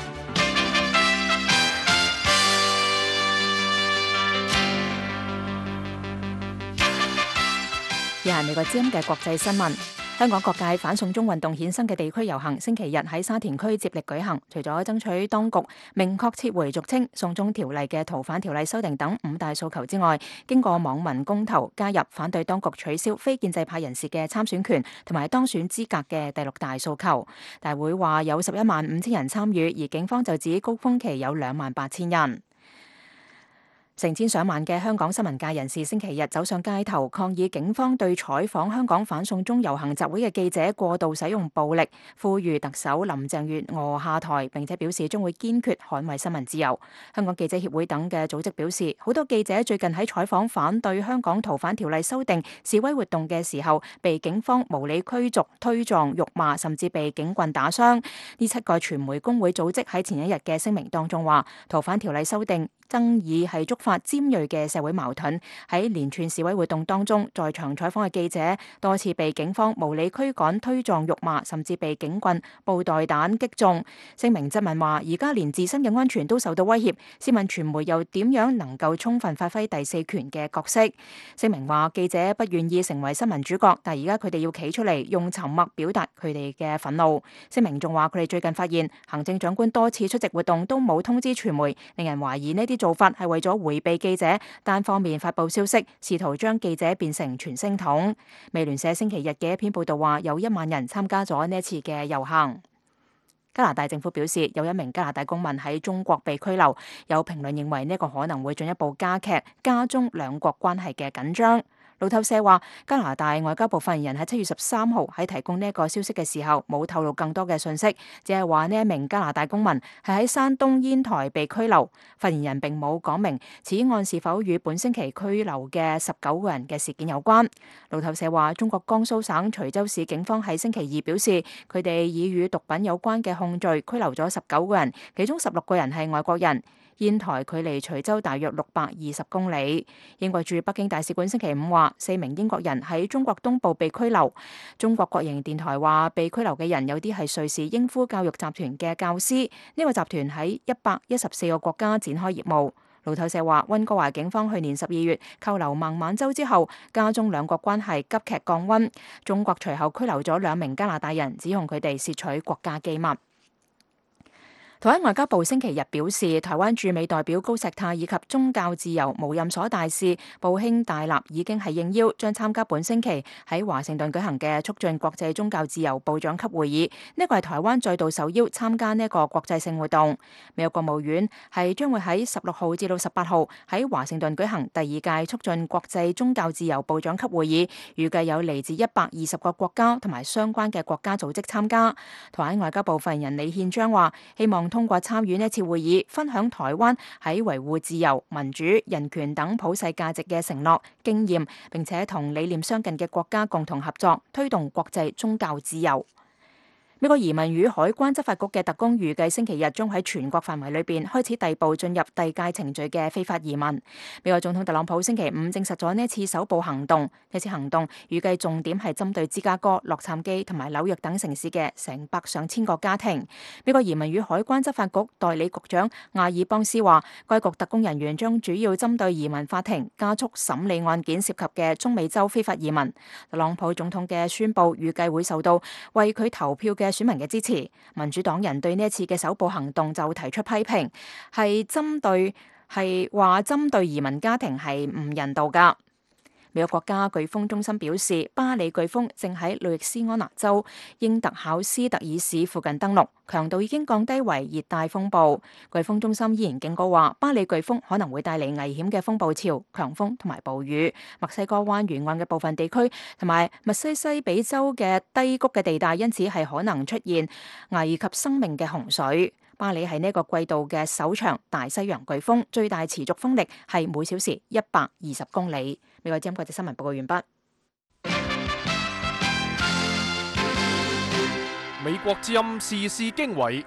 C: 以下係美國之音嘅國際新聞。香港各界反送中運動衍生嘅地區遊行，星期日喺沙田區接力舉行。除咗爭取當局明確撤回俗稱送中條例嘅逃犯條例修訂等五大訴求之外，經過網民公投加入反對當局取消非建制派人士嘅參選權同埋當選資格嘅第六大訴求。大會話有十一萬五千人參與，而警方就指高峰期有兩萬八千人。成千上萬嘅香港新聞界人士星期日走上街頭抗議警方對採訪香港反送中遊行集會嘅記者過度使用暴力，呼籲特首林鄭月娥下台，並且表示將會堅決捍衛新聞自由。香港記者協會等嘅組織表示，好多記者最近喺採訪反對香港逃犯條例修訂示威活動嘅時候，被警方無理驅逐、推撞、辱罵，甚至被警棍打傷。呢七個傳媒工會組織喺前一日嘅聲明當中話，逃犯條例修訂爭議係觸發尖銳嘅社會矛盾，喺連串示威活動當中，在場採訪嘅記者多次被警方無理驅趕、推撞、辱罵，甚至被警棍、布袋彈擊中。聲明質問話：而家連自身嘅安全都受到威脅，試問傳媒又點樣能夠充分發揮第四權嘅角色？聲明話記者不願意成為新聞主角，但而家佢哋要企出嚟，用沉默表達佢哋嘅憤怒。聲明仲話佢哋最近發現行政長官多次出席活動都冇通知傳媒，令人懷疑呢啲做法係為咗迴避記者，單方面發佈消息，試圖將記者變成傳聲筒。美聯社星期日嘅一篇報道話，有一萬人參加咗呢一次嘅遊行。加拿大政府表示，有一名加拿大公民喺中國被拘留，有評論認為呢個可能會進一步加劇加中兩國關係嘅緊張。路透社話，加拿大外交部發言人喺七月十三號喺提供呢一個消息嘅時候，冇透露更多嘅信息，只係話呢一名加拿大公民係喺山東煙台被拘留。發言人並冇講明此案是否與本星期拘留嘅十九個人嘅事件有關。路透社話，中國江蘇省徐州市警方喺星期二表示，佢哋以與毒品有關嘅控罪拘留咗十九個人，其中十六個人係外國人。煙台距離徐州大約六百二十公里。英國駐北京大使館星期五話，四名英國人喺中國東部被拘留。中國國營電台話，被拘留嘅人有啲係瑞士英孚教育集團嘅教師，呢個集團喺一百一十四個國家展開業務。路透社話，溫哥華警方去年十二月扣留孟晚舟之後，加中兩國關係急劇降溫。中國隨後拘留咗兩名加拿大人，指控佢哋竊取國家機密。台灣外交部星期日表示，台灣駐美代表高石泰以及宗教自由無任所大使布興大立已經係應邀，將參加本星期喺華盛頓舉行嘅促進國際宗教自由部長級會議。呢個係台灣再度受邀參加呢一個國際性活動。美國國務院係將會喺十六號至到十八號喺華盛頓舉行第二屆促進國際宗教自由部長級會議，預計有嚟自一百二十個國家同埋相關嘅國家組織參加。台灣外交部發言人李憲章話，希望通過參與呢次會議，分享台灣喺維護自由、民主、人權等普世價值嘅承諾、經驗，並且同理念相近嘅國家共同合作，推動國際宗教自由。 美國移民與海關執法局嘅特工預計星期日將喺全國範圍裏邊開始逮捕進入遞解程序嘅非法移民。美國總統特朗普星期五證實咗呢一次搜捕行動，呢次行動預計重點係針對芝加哥、洛杉磯同埋紐約等城市嘅成百上千個家庭。美國移民與海關執法局代理局長亞爾邦斯話，該局特工人員將主要針對移民法庭加速審理案件涉及嘅中美洲非法移民。特朗普總統嘅宣佈預計會受到為佢投票嘅選民嘅支持。民主黨人對呢一次嘅搜捕行動就提出批評，係針對係話針對移民家庭係唔人道噶。美國國家颶風中心表示，巴里颶風正喺路易斯安那州英特考斯特爾市附近登陸，強度已經降低為熱帶風暴。颶風中心依然警告話，巴里颶風可能會帶嚟危險嘅風暴潮、強風同埋暴雨。墨西哥灣沿岸嘅部分地區同埋密西西比州嘅低谷嘅地帶，因此係可能出現危及生命嘅洪水。巴里係呢個季度嘅首場大西洋颶風，最大持續風力係每小時一百二十公里。美國之音國際新聞報告完畢。
B: 美國之音時事經緯，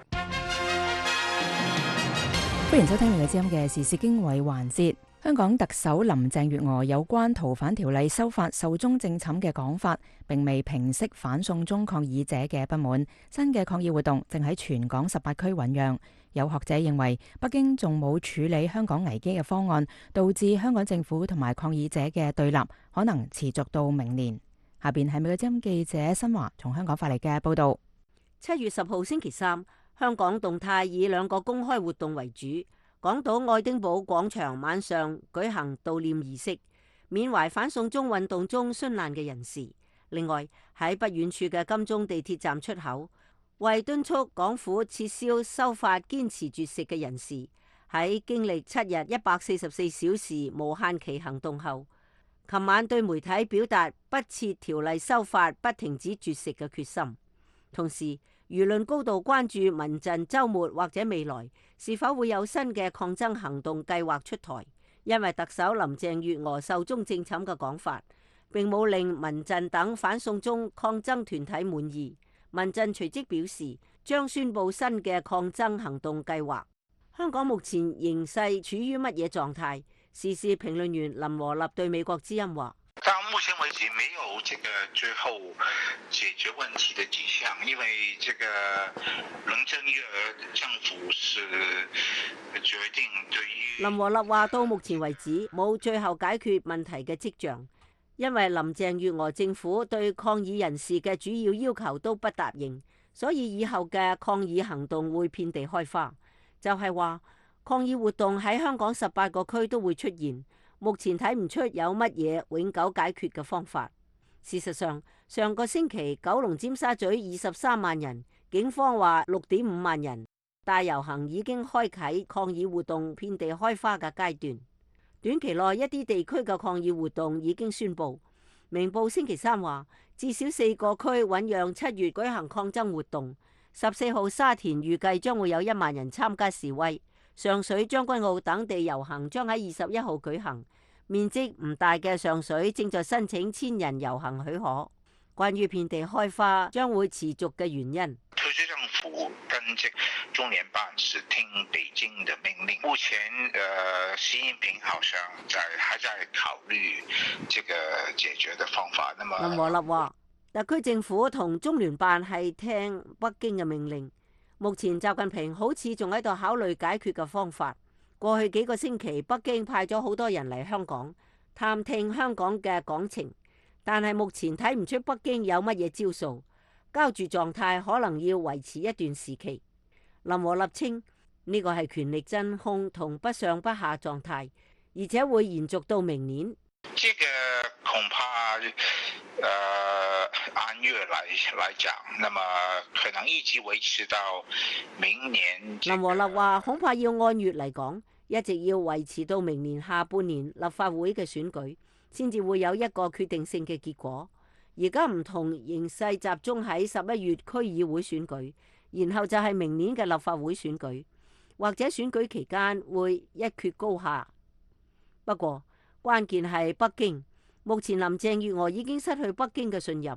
C: 歡迎收聽美國之音嘅時事經緯環節。香港特首林鄭月娥有關逃犯條例修法壽終正寢嘅講法，並未平息反送中抗議者嘅不滿。新嘅抗議活動正喺全港十八區醞釀。有學者認為，北京仲冇處理香港危機嘅方案，導致香港政府同埋抗議者嘅對立可能持續到明年。下邊係美國之音記者新華從香港發嚟嘅報道。
G: 七月十號星期三，香港動態以兩個公開活動為主。港島愛丁堡廣場晚上舉行悼念儀式，緬懷反送中運動中殉難嘅人士。另外喺不遠處嘅金鐘地鐵站出口，為敦促港府撤銷修法堅持絕食嘅人士，喺經歷七日一百四十四小時無限期行動後，琴晚對媒體表達不撤條例修法不停止絕食嘅決心。同時輿論高度關注民陣週末或者未來是否會有新嘅抗爭行動計劃出台，因為特首林鄭月娥壽終正寢嘅講法並冇令民陣等反送中抗爭團體滿意。民陣隨即表示將宣布新嘅抗爭行動計劃。香港目前形勢處於乜嘢狀態？時事評論員林和立對美國之音話：
H: 到目前為止，沒有這個最後解決問題的跡象，因為這個林鄭月娥政府是決定對於
G: 林和立話到目前為止冇最後解決問題嘅跡象，因為林鄭月娥政府對抗議人士嘅主要要求都不答應，所以以後嘅抗議行動會遍地開花。就係話抗議活動喺香港十八個區都會出現。目前睇唔出有乜嘢永久解決嘅方法。事實上，上個星期九龍尖沙咀二十三萬人，警方話六點五萬人大遊行已經開啟抗議活動遍地開花嘅階段。短期內一啲地區嘅抗議活動已經宣布。明報星期三話，至少四個區醞釀七月舉行抗爭活動。十四號沙田預計將會有一萬人參加示威。上水、將軍澳等地遊行將喺二十一號舉行，面積唔大嘅上水正在申請千人遊行許可。關於遍地開花將會持續嘅原因，
H: 特區政府跟這中聯辦是聽北京的命令。目前，呃，習近平好像在還在考慮這個解決的方法。那麼，
G: 林和立話，特區政府同中聯辦係聽北京嘅命令。目前習近平好似仲喺度考慮解決嘅方法。過去幾個星期，北京派咗好多人嚟香港探聽香港嘅港情，但係目前睇唔出北京有乜嘢招數，膠住狀態可能要維持一段時期。林和立稱呢個係權力真空同不上不下狀態，而且會延續到明年。
H: 這個恐怕，呃，按月來來講，那麼可能一直維持到明年。
G: 林和立話恐怕要按月嚟講，一直要維持到明年下半年立法會嘅選舉，先至會有一個決定性嘅結果。而家唔同形勢集中喺十一月區議會選舉，然後就係明年嘅立法會選舉，或者選舉期間會一決高下。不過關鍵係北京，目前林鄭月娥已經失去北京嘅信任，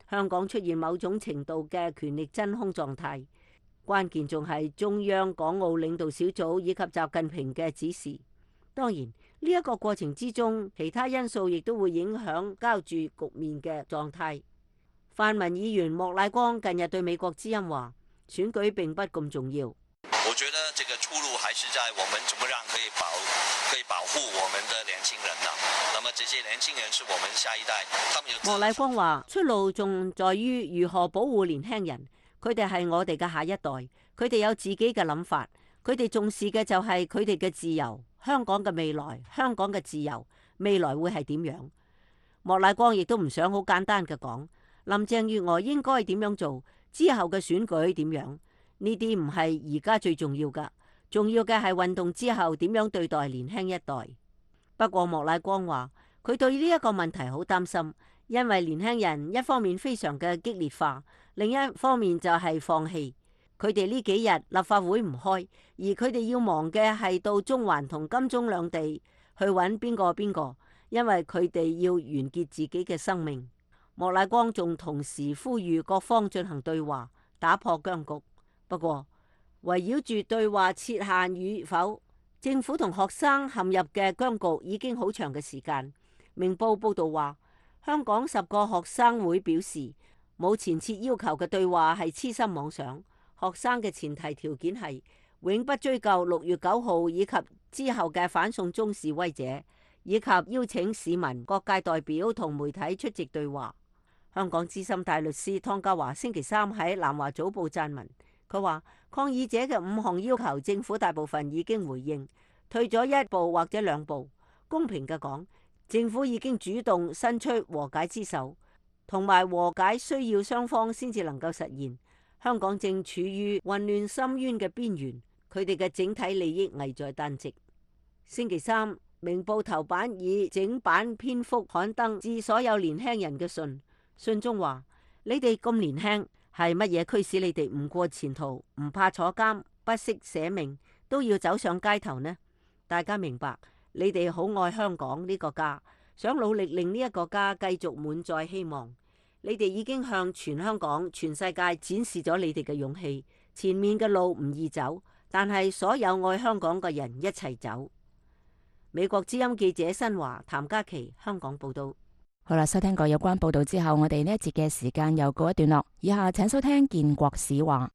G: 香港出現某種程度嘅權力真空狀態。關鍵仲係中央港澳領導小組以及習近平嘅指示。當然呢一個過程之中，其他因素亦都會影響膠著局面嘅狀態。泛民議員莫乃光近日對美國之音話：選舉並不咁重要。
I: 我覺得這個出路還是在我們怎麼樣可以保可以保護我們的年輕人呢？那麼這些年輕人是我們下一代，他們有。
G: 莫乃光話：出路仲在於如何保護年輕人，佢哋係我哋嘅下一代，佢哋有自己嘅諗法，佢哋重視嘅就係佢哋嘅自由，香港嘅未來，香港嘅自由未來會係點樣？莫乃光亦都唔想好簡單嘅講，林鄭月娥應該點樣做，之後嘅選舉點樣？呢啲唔係而家最重要噶，重要嘅係運動之後點樣對待年輕一代。不過莫乃光話，佢對呢一個問題好擔心，因為年輕人一方面非常嘅激烈化，另一方面就係放棄。佢哋呢幾日立法會唔開，而佢哋要忙嘅係到中環同金鐘兩地去揾邊個邊個，因為佢哋要完結自己嘅生命。莫乃光仲同時呼籲各方進行對話，打破僵局。不過圍繞住對話設限與否，政府同學生陷入嘅僵局已經好長嘅時間。明報報道話，香港十個學生會表示，冇前設要求嘅對話係痴心妄想。學生嘅前提條件係永不追究六月九號以及之後嘅反送中示威者，以及邀請市民、各界代表同媒體出席對話。香港資深大律師湯家驊星期三喺南華早報撰文，佢話抗議者嘅五項要求，政府大部分已經回應，退咗一步或者兩步。公平嘅講，政府已經主動伸出和解之手，同埋和解需要雙方先至能夠實現。香港正處於混亂深淵嘅邊緣，佢哋嘅整體利益危在旦夕。星期三，明報頭版以整版篇幅刊登致所有年輕人嘅信，信中話：你哋咁年輕，係乜嘢驅使你哋唔過前途，唔怕坐監，不惜捨命都要走上街頭呢？大家明白，你哋好愛香港呢個家，想努力令呢一個家繼續滿載希望。你哋已經向全香港、全世界展示咗你哋嘅勇氣。前面嘅路唔易走，但係所有愛香港嘅人一齊走。美國之音記者新華譚嘉琪香港報道。
C: 好啦，收聽過有關報道之後，我哋呢一節嘅時間又告一段落。以下請收聽建國史話。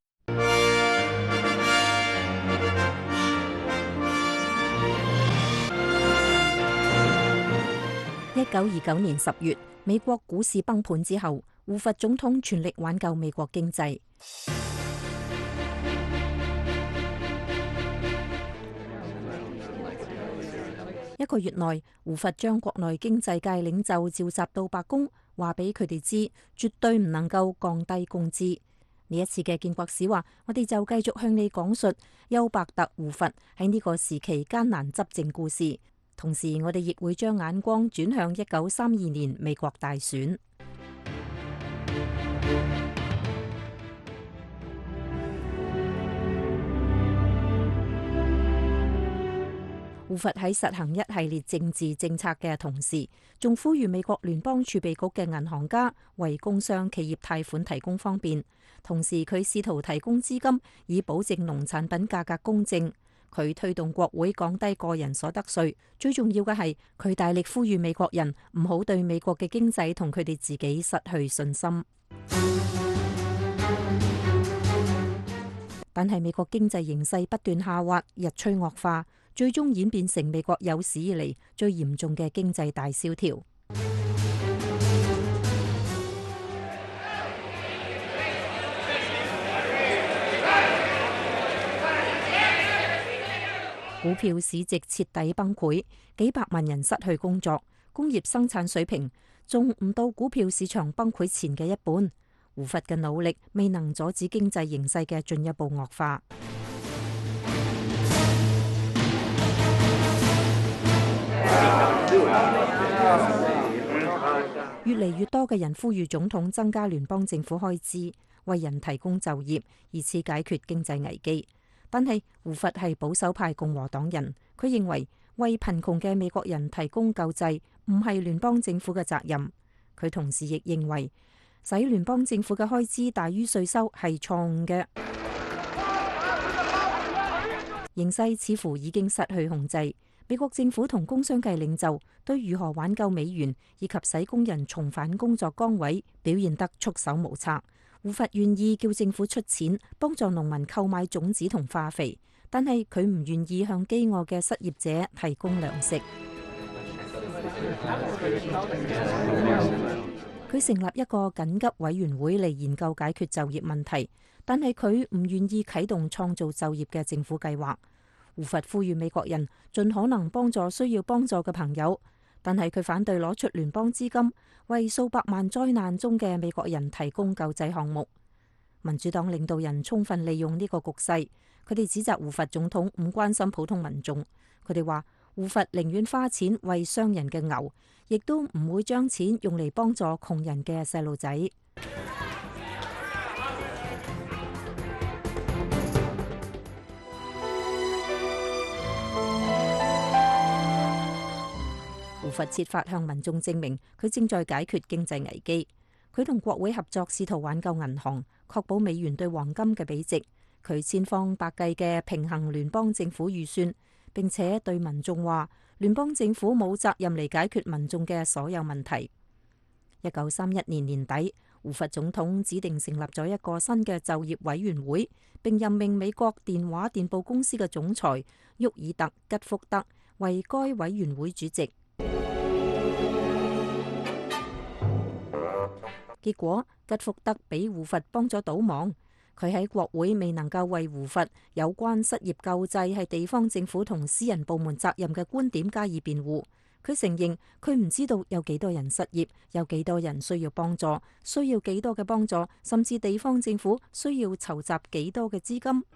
J: 一九二九年十月，美國股市崩盤之後，胡佛總統全力挽救美國經濟。一個月內，胡佛將國內經濟界領袖召集到白宮，話俾佢哋知，絕對唔能夠降低工資。呢一次嘅建國史話，我哋就繼續向你講述休伯特胡佛喺呢個時期艱難執政故事。同時，我哋亦會將眼光轉向一九三二年美國大選。胡佛喺實行一系列政治政策嘅同時，仲呼籲美國聯邦儲備局嘅銀行家為工商企業貸款提供方便。同時，佢試圖提供資金，以保證農產品價格公正。佢推動國會降低個人所得稅，最重要嘅係佢大力呼籲美國人唔好對美國嘅經濟同佢哋自己失去信心。但係美國經濟形勢不斷下滑，日趨惡化，最終演變成美國有史以嚟最嚴重嘅經濟大蕭條。股票市值徹底崩潰，幾百萬人失去工作，工業生產水平仲唔到股票市場崩潰前嘅一半。胡佛嘅努力未能阻止經濟形勢嘅進一步惡化。越嚟越多嘅人呼籲總統增加聯邦政府開支，為人提供就業，以此解決經濟危機。但係胡佛係保守派共和黨人，佢認為為貧窮嘅美國人提供救濟唔係聯邦政府嘅責任。佢同時亦認為使聯邦政府嘅開支大於稅收係錯誤嘅。形勢似乎已經失去控制。美國政府同工商界領袖對如何挽救美元以及使工人重返工作崗位表現得束手無策。胡佛願意叫政府出錢幫助農民購買種子同化肥，但係佢唔願意向飢餓嘅失業者提供糧食。佢成立一個緊急委員會嚟研究解決就業問題，但係佢唔願意啟動創造就業嘅政府計劃。胡佛呼籲美國人盡可能幫助需要幫助嘅朋友，但係佢反對攞出聯邦資金為數百萬災難中嘅美國人提供救濟項目。民主黨領導人充分利用呢個局勢，佢哋指責胡佛總統唔關心普通民眾。佢哋話胡佛寧願花錢餵商人嘅牛，亦都唔會將錢用嚟幫助窮人嘅細路仔。胡佛設法向民眾證明佢正在解決經濟危機。佢同國會合作，試圖挽救銀行，確保美元對黃金嘅比值。佢千方百計嘅平衡聯邦政府預算，並且對民眾話聯邦政府冇責任嚟解決民眾嘅所有問題。一九三一年年底，胡佛總統指定成立咗一個新嘅就業委員會，並任命美國電話電報公司嘅總裁沃爾特吉福德為該委員會主席。結果吉福德俾胡佛幫咗倒忙，佢喺國會未能夠為胡佛有關失業救濟係地方政府同私人部門責任嘅觀點加以辯護。佢承認佢唔知道有幾多人失業，有幾多人需要幫助，需要幾多嘅幫助，甚至地方政府需要籌集幾多嘅資金。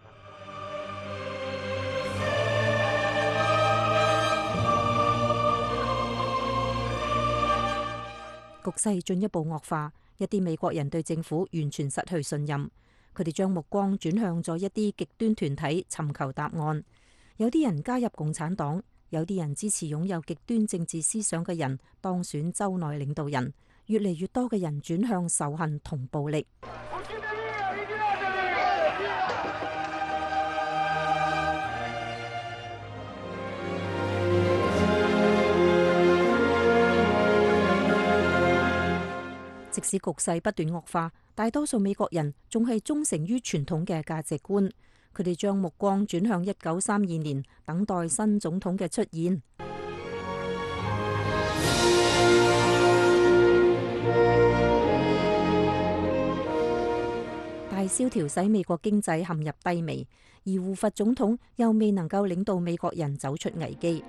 J: 局勢進一步惡化，一啲美國人對政府完全失去信任，佢哋將目光轉向咗一啲極端團體尋求答案。有啲人加入共產黨，有啲人支持擁有極端政治思想嘅人當選州內領導人，越嚟越多嘅人轉向仇恨同暴力。即使局勢不斷惡化，大多數美國人仲係忠誠於傳統嘅價值觀。佢哋將目光轉向一九三二年，等待新總統嘅出現。大蕭條使美國經濟陷入低微，而胡佛總統又未能夠領導美國人走出危機。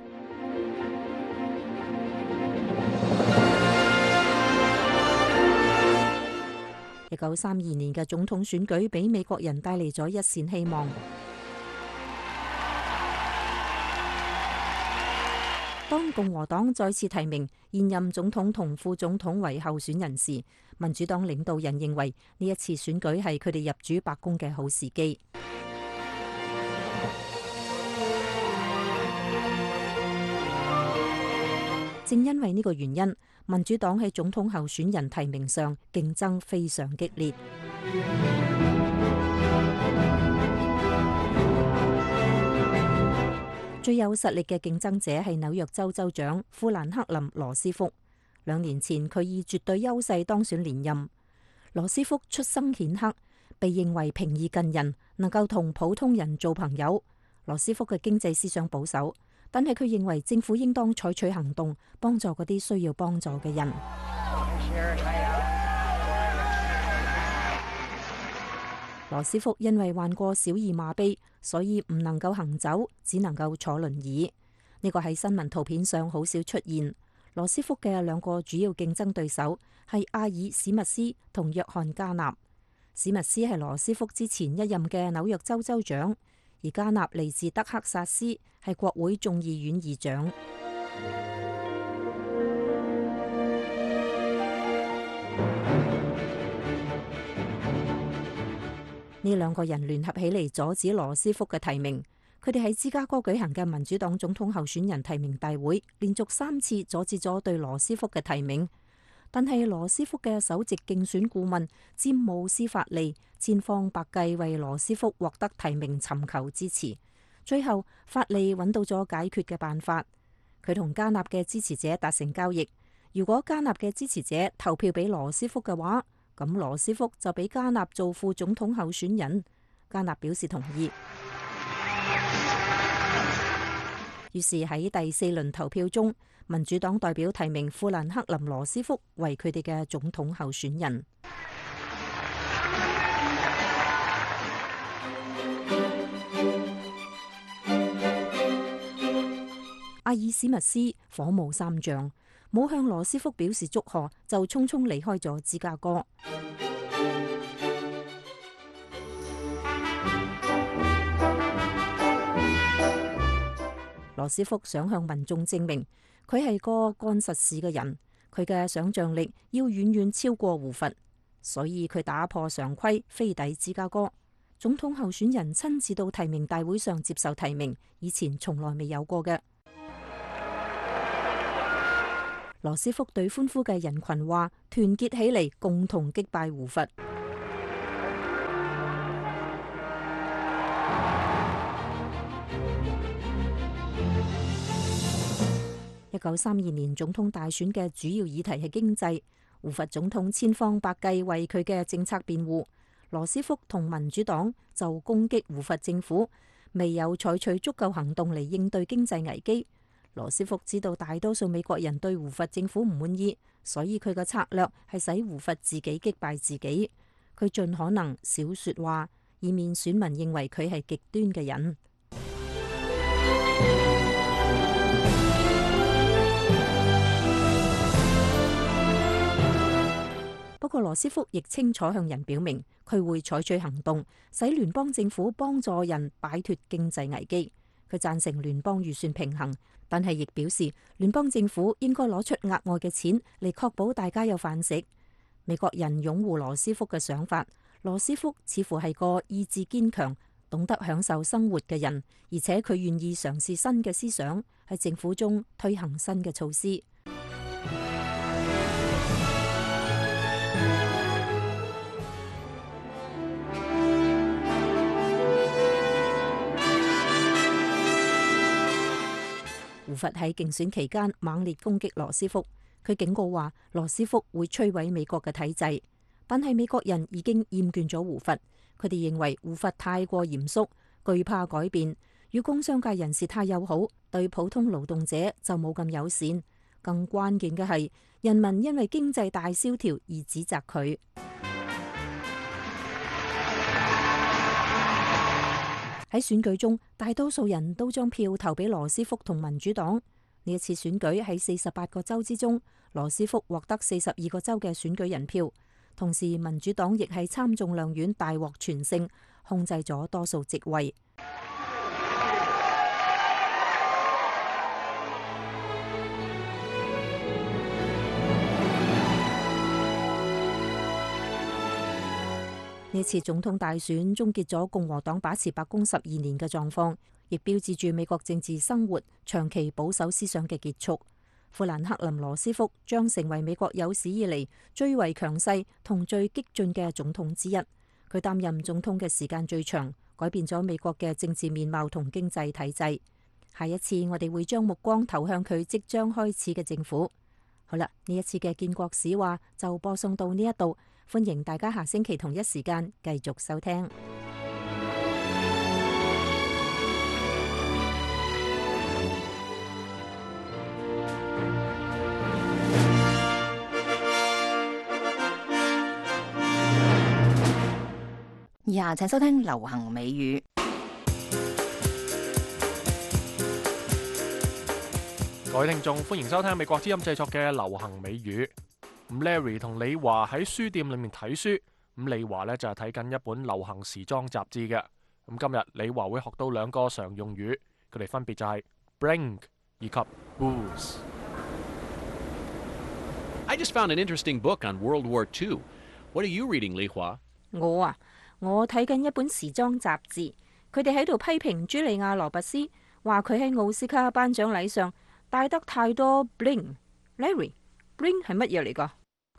J: 一九三二年嘅總統選舉俾美國人帶嚟咗一線希望。當共和黨再次提名現任總統同副總統為候選人時，民主黨領導人認為呢一次選舉係佢哋入主白宮嘅好時機。正因為呢個原因，民主黨喺總統候選人提名上競爭非常激烈。最有實力嘅競爭者係紐約州州長富蘭克林·羅斯福。兩年前佢以絕對優勢當選連任。羅斯福出身顯赫，被認為平易近人，能夠同普通人做朋友。羅斯福嘅經濟思想保守，但係佢認為政府應當採取行動，幫助嗰啲需要幫助嘅人。羅斯福因為患過小兒麻痹，所以唔能夠行走，只能夠坐輪椅。呢個喺新聞圖片上好少出現。羅斯福嘅兩個主要競爭對手係阿爾史密斯同約翰加納。史密斯係羅斯福之前一任嘅紐約州州長，而加納嚟自德克薩斯，係國會眾議院議長。呢兩個人聯合起嚟阻止羅斯福嘅提名。佢哋喺芝加哥舉行嘅民主黨總統候選人提名大會，連續三次阻止咗對羅斯福嘅提名。 但係羅斯福嘅首席競選顧問詹姆斯法利千方百計為羅斯福獲得提名尋求支持，最後法利揾到咗解決嘅辦法。佢同加納嘅支持者達成交易，如果加納嘅支持者投票俾羅斯福嘅話，咁羅斯福就俾加納做副總統候選人。加納表示同意。於是喺第四輪投票中，民主黨代表提名富蘭克林羅斯福為佢哋嘅總統候選人。阿爾史密斯火冒三丈，冇向羅斯福表示祝賀，就匆匆離開咗芝加哥。羅斯福想向民眾證明佢係個幹實事嘅人，佢嘅想象力要遠遠超過胡佛，所以佢打破常規飛抵芝加哥。總統候選人親自到提名大會上接受提名，以前從來未有過嘅。羅斯福對歡呼嘅人群話：團結起嚟，共同擊敗胡佛。一九三二年總統大選嘅主要議題係經濟，胡佛總統千方百計為佢嘅政策辯護，羅斯福同民主黨就攻擊胡佛政府未有採取足夠行動嚟應對經濟危機。羅斯福知道大多數美國人對胡佛政府唔滿意，所以佢嘅策略係使胡佛自己擊敗自己。佢盡可能少說話，以免選民認為佢係極端嘅人。不過羅斯福亦清楚向人表明，佢會採取行動，使聯邦政府幫助人擺脫經濟危機。佢贊成聯邦預算平衡，但係亦表示聯邦政府應該攞出額外嘅錢嚟確保大家有飯食。美國人擁護羅斯福嘅想法，羅斯福似乎係個意志堅強、懂得享受生活嘅人，而且佢願意嘗試新嘅思想，喺政府中推行新嘅措施。胡佛喺競選期間猛烈攻擊羅斯福，佢警告話羅斯福會摧毀美國嘅體制。但係美國人已經厭倦咗胡佛，佢哋認為胡佛太過嚴肅，懼怕改變，與工商界人士太友好，對普通勞動者就冇咁友善。更關鍵嘅係，人民因為經濟大蕭條而指責佢。喺選舉中，大多數人都將票投俾羅斯福同民主黨。呢一次選舉喺四十八個州之中，羅斯福獲得四十二個州嘅選舉人票，同時民主黨亦喺參眾兩院大獲全勝，控制咗多數席位。呢次總統大選終結咗共和黨把持白宮十二年嘅狀況，亦標誌住美國政治生活長期保守思想嘅結束。富蘭克林羅斯福將成為美國有史以嚟最為強勢同最激進嘅總統之一。佢擔任總統嘅時間最長，改變咗美國嘅政治面貌同經濟體制。下一次我哋會將目光投向佢即將開始嘅政府。好啦，呢一次嘅建國史話就播送到呢一度。歡迎大家下星期同一時間繼續收聽。
C: 以下請收聽流行美語。
B: 各位聽眾，歡迎收聽美國之音製作嘅流行美語。咁 Larry 同李華喺書店裏面睇書，咁李華呢就係睇緊一本流行時裝雜誌嘅。咁今日李華會學到兩個常用語，佢哋分別就係 bring 以及 booze。
K: I just found an interesting book on World War Two. What are you reading, 李華？
J: 我啊，我睇緊一本時裝雜誌，佢哋喺度批評茱莉亞羅拔斯，話佢喺奧斯卡頒獎禮上帶得太多 bling。Larry，bling 係乜嘢嚟噶？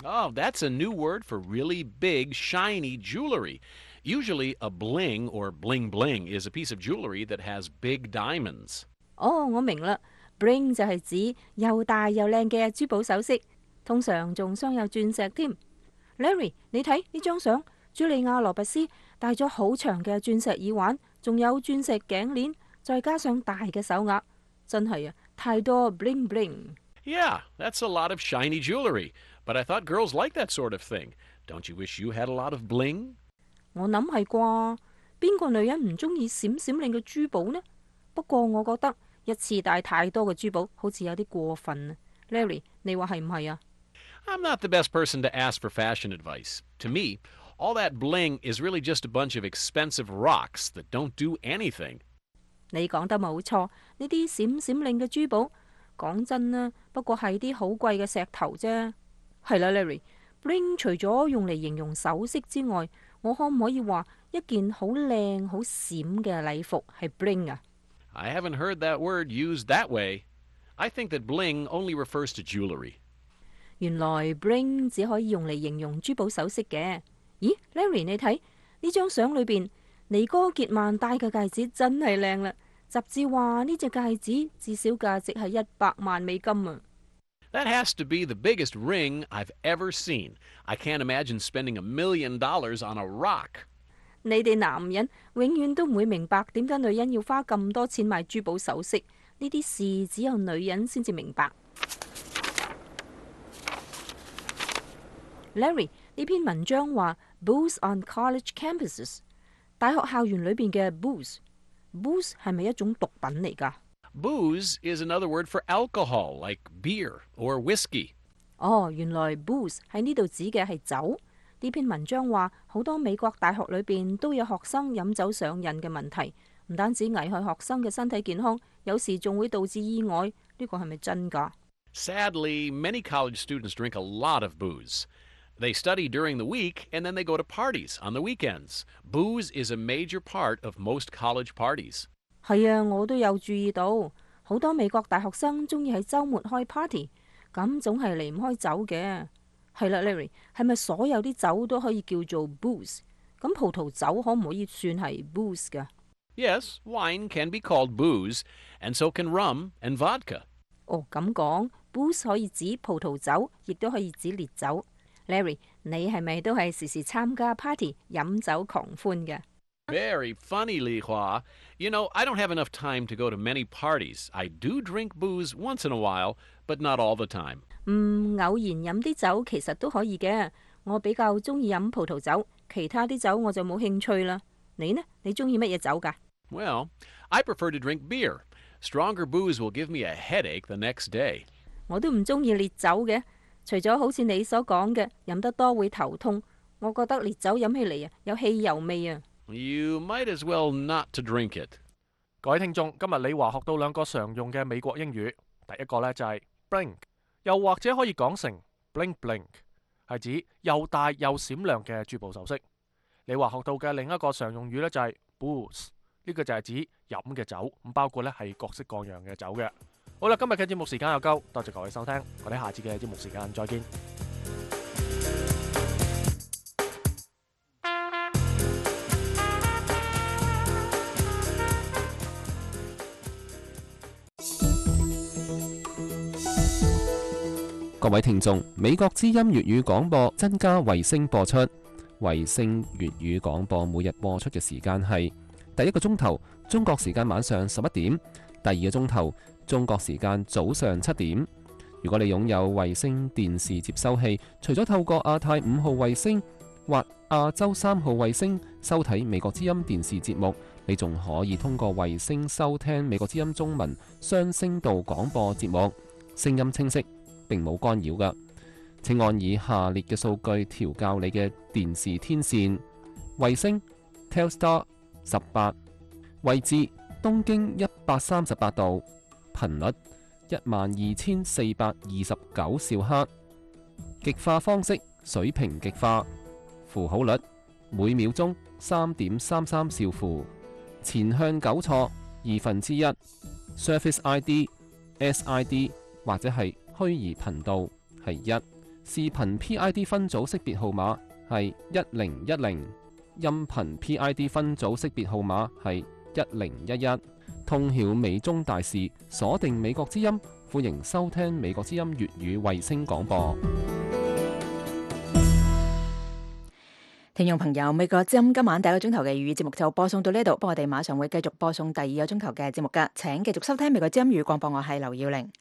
K: Oh, that's a new word for really big, shiny jewelry. Usually, a bling or bling bling is a piece of jewelry that has big diamonds.
J: 哦，我明啦 ，bling 就係指又大又靚嘅珠寶首飾，通常仲鑲有鑽石添。Larry， 你睇呢張相，茱莉亞·羅拔斯戴咗好長嘅鑽石耳環，仲有鑽石頸鏈，再加上大嘅手鐲，真係啊，太多 bling bling。
K: Yeah, that's a lot of shiny jewelry. But I thought girls like that sort of thing. Don't you wish you had a lot of bling?
J: 我諗係啩，邊個女人唔中意閃閃亮嘅珠寶呢？不過我覺得一次戴太多嘅珠寶好似有啲過分啊。Larry， 你話係唔係啊？
K: I'm not the best person to ask for fashion advice. To me, all that bling is really just a bunch of expensive rocks that don't do anything.
J: 你講得冇錯，呢啲閃閃亮嘅珠寶，講真啦，不過係啲好貴嘅石頭啫。係啦 ，Larry，bling 除咗用嚟形容首飾之外，我可唔可以話一件好靚好閃嘅禮服係 bling 啊？
K: I haven't heard that word used that way. I think that bling only refers to jewelry.
J: 原來 bling 只可以用嚟形容珠寶首飾嘅。咦 ，Larry 你睇呢張相裏邊，尼哥傑曼戴嘅戒指真係靚啦！雜誌話呢隻戒指至少價值係一百萬美金啊！
K: That has to be the biggest ring I've ever seen. I can't imagine spending a million dollars on a rock.
J: 你哋男人永遠都唔會明白點解女人要花咁多錢買珠寶首飾，呢啲事只有女人先至明白。Larry， 呢篇文章話 booze on college campuses， 大學校園裏邊嘅 booze，booze 係咪一種毒品嚟㗎？
K: Booze is another word for alcohol, like beer or whiskey.
J: 哦，原來 booze 喺呢度指嘅係酒。呢篇文章話好多美國大學裏邊都有學生飲酒上癮嘅問題，唔單止危害學生嘅身體健康，有時仲會導致意外。呢個係咪真㗎？
K: Sadly, many college students drink a lot of booze. They study during the week and then they go to parties on the weekends. Booze is a major part of most college parties.
J: 係啊，我都有注意到，好多美國大學生中意喺週末開 party， 咁總係離唔開酒嘅。係啦 ，Larry， 係咪所有啲酒都可以叫做 booze？ 咁葡萄酒可唔可以算係 booze 㗎？
K: Yes, wine can be called booze, and so can rum and vodka.
J: 哦，咁講 booze 可以指葡萄酒，亦都可以指烈酒。Larry， 你係咪都係時時參加 party 飲酒狂歡嘅？
K: Very funny, Li Hua. You know, I don't have enough time to go to many parties. I do drink booze once in a while, but not all the time.
J: 嗯，偶然飲啲酒其實都可以嘅。我比較中意飲葡萄酒，其他啲酒我就冇興趣啦。你呢？你中意乜嘢酒㗎？
K: Well, I prefer to drink beer. Stronger booze will give me a headache the next day.
J: 我都唔中意烈酒嘅，除咗好似你所講嘅飲得多會頭痛，我覺得烈酒飲起嚟啊有汽油味啊。
K: You might as well not to drink it.
B: 各位聽眾，今日李華學到兩個常用嘅美國英語，第一個呢就係 blink， 又或者可以講成 blink blink， 係指又大又閃亮嘅珠寶首飾。李華學到嘅另一個常用語呢就係 booze， 呢個就係指飲嘅酒，咁包括呢係各式各樣嘅酒嘅。好啦，今日嘅節目時間又夠，多謝各位收聽，我哋下次嘅節目時間再見。
L: 各位聽眾，美國之音粵語廣播增加衛星播出。衛星粵語廣播每日播出嘅時間係第一個鐘頭中國時間晚上十一點，第二個鐘頭中國時間早上七點。如果你擁有衛星電視接收器，除咗透過亞太五號衛星或亞洲三號衛星收睇美國之音電視節目，你仲可以通過衛星收聽美國之音中文雙聲道廣播節目，聲音清晰，並冇干擾㗎。請按以下列嘅數據調校你嘅電視天線：衛星 Telstar 十八，位置東經一百三十八度，頻率一萬二千四百二十九兆赫，極化方式水平極化，符號率每秒鐘三點三三兆符，前向糾錯二分之一 ，Surface I D、S I D 或者係虛擬頻道係一。 視頻 P I D 分組識別號碼係一零一零，音頻 P I D 分組識別號碼係一零一一。通曉美中大事，鎖定美國之音，歡迎收聽美國之音粵語衛星廣播。
C: 聽眾朋友，美國之音今晚第一個鐘頭嘅粵語節目就播送到呢度，不過我哋馬上會繼續播送第二個鐘頭嘅節目噶，請繼續收聽美國之音粵語廣播，我係劉耀玲。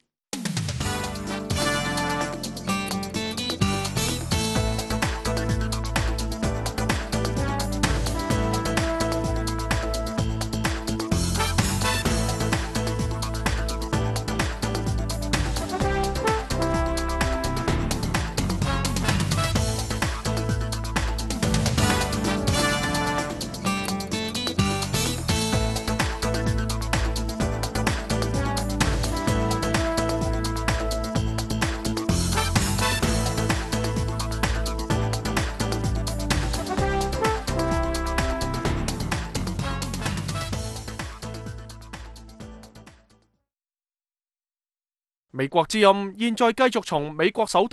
B: 美國之音現在繼續從美國首都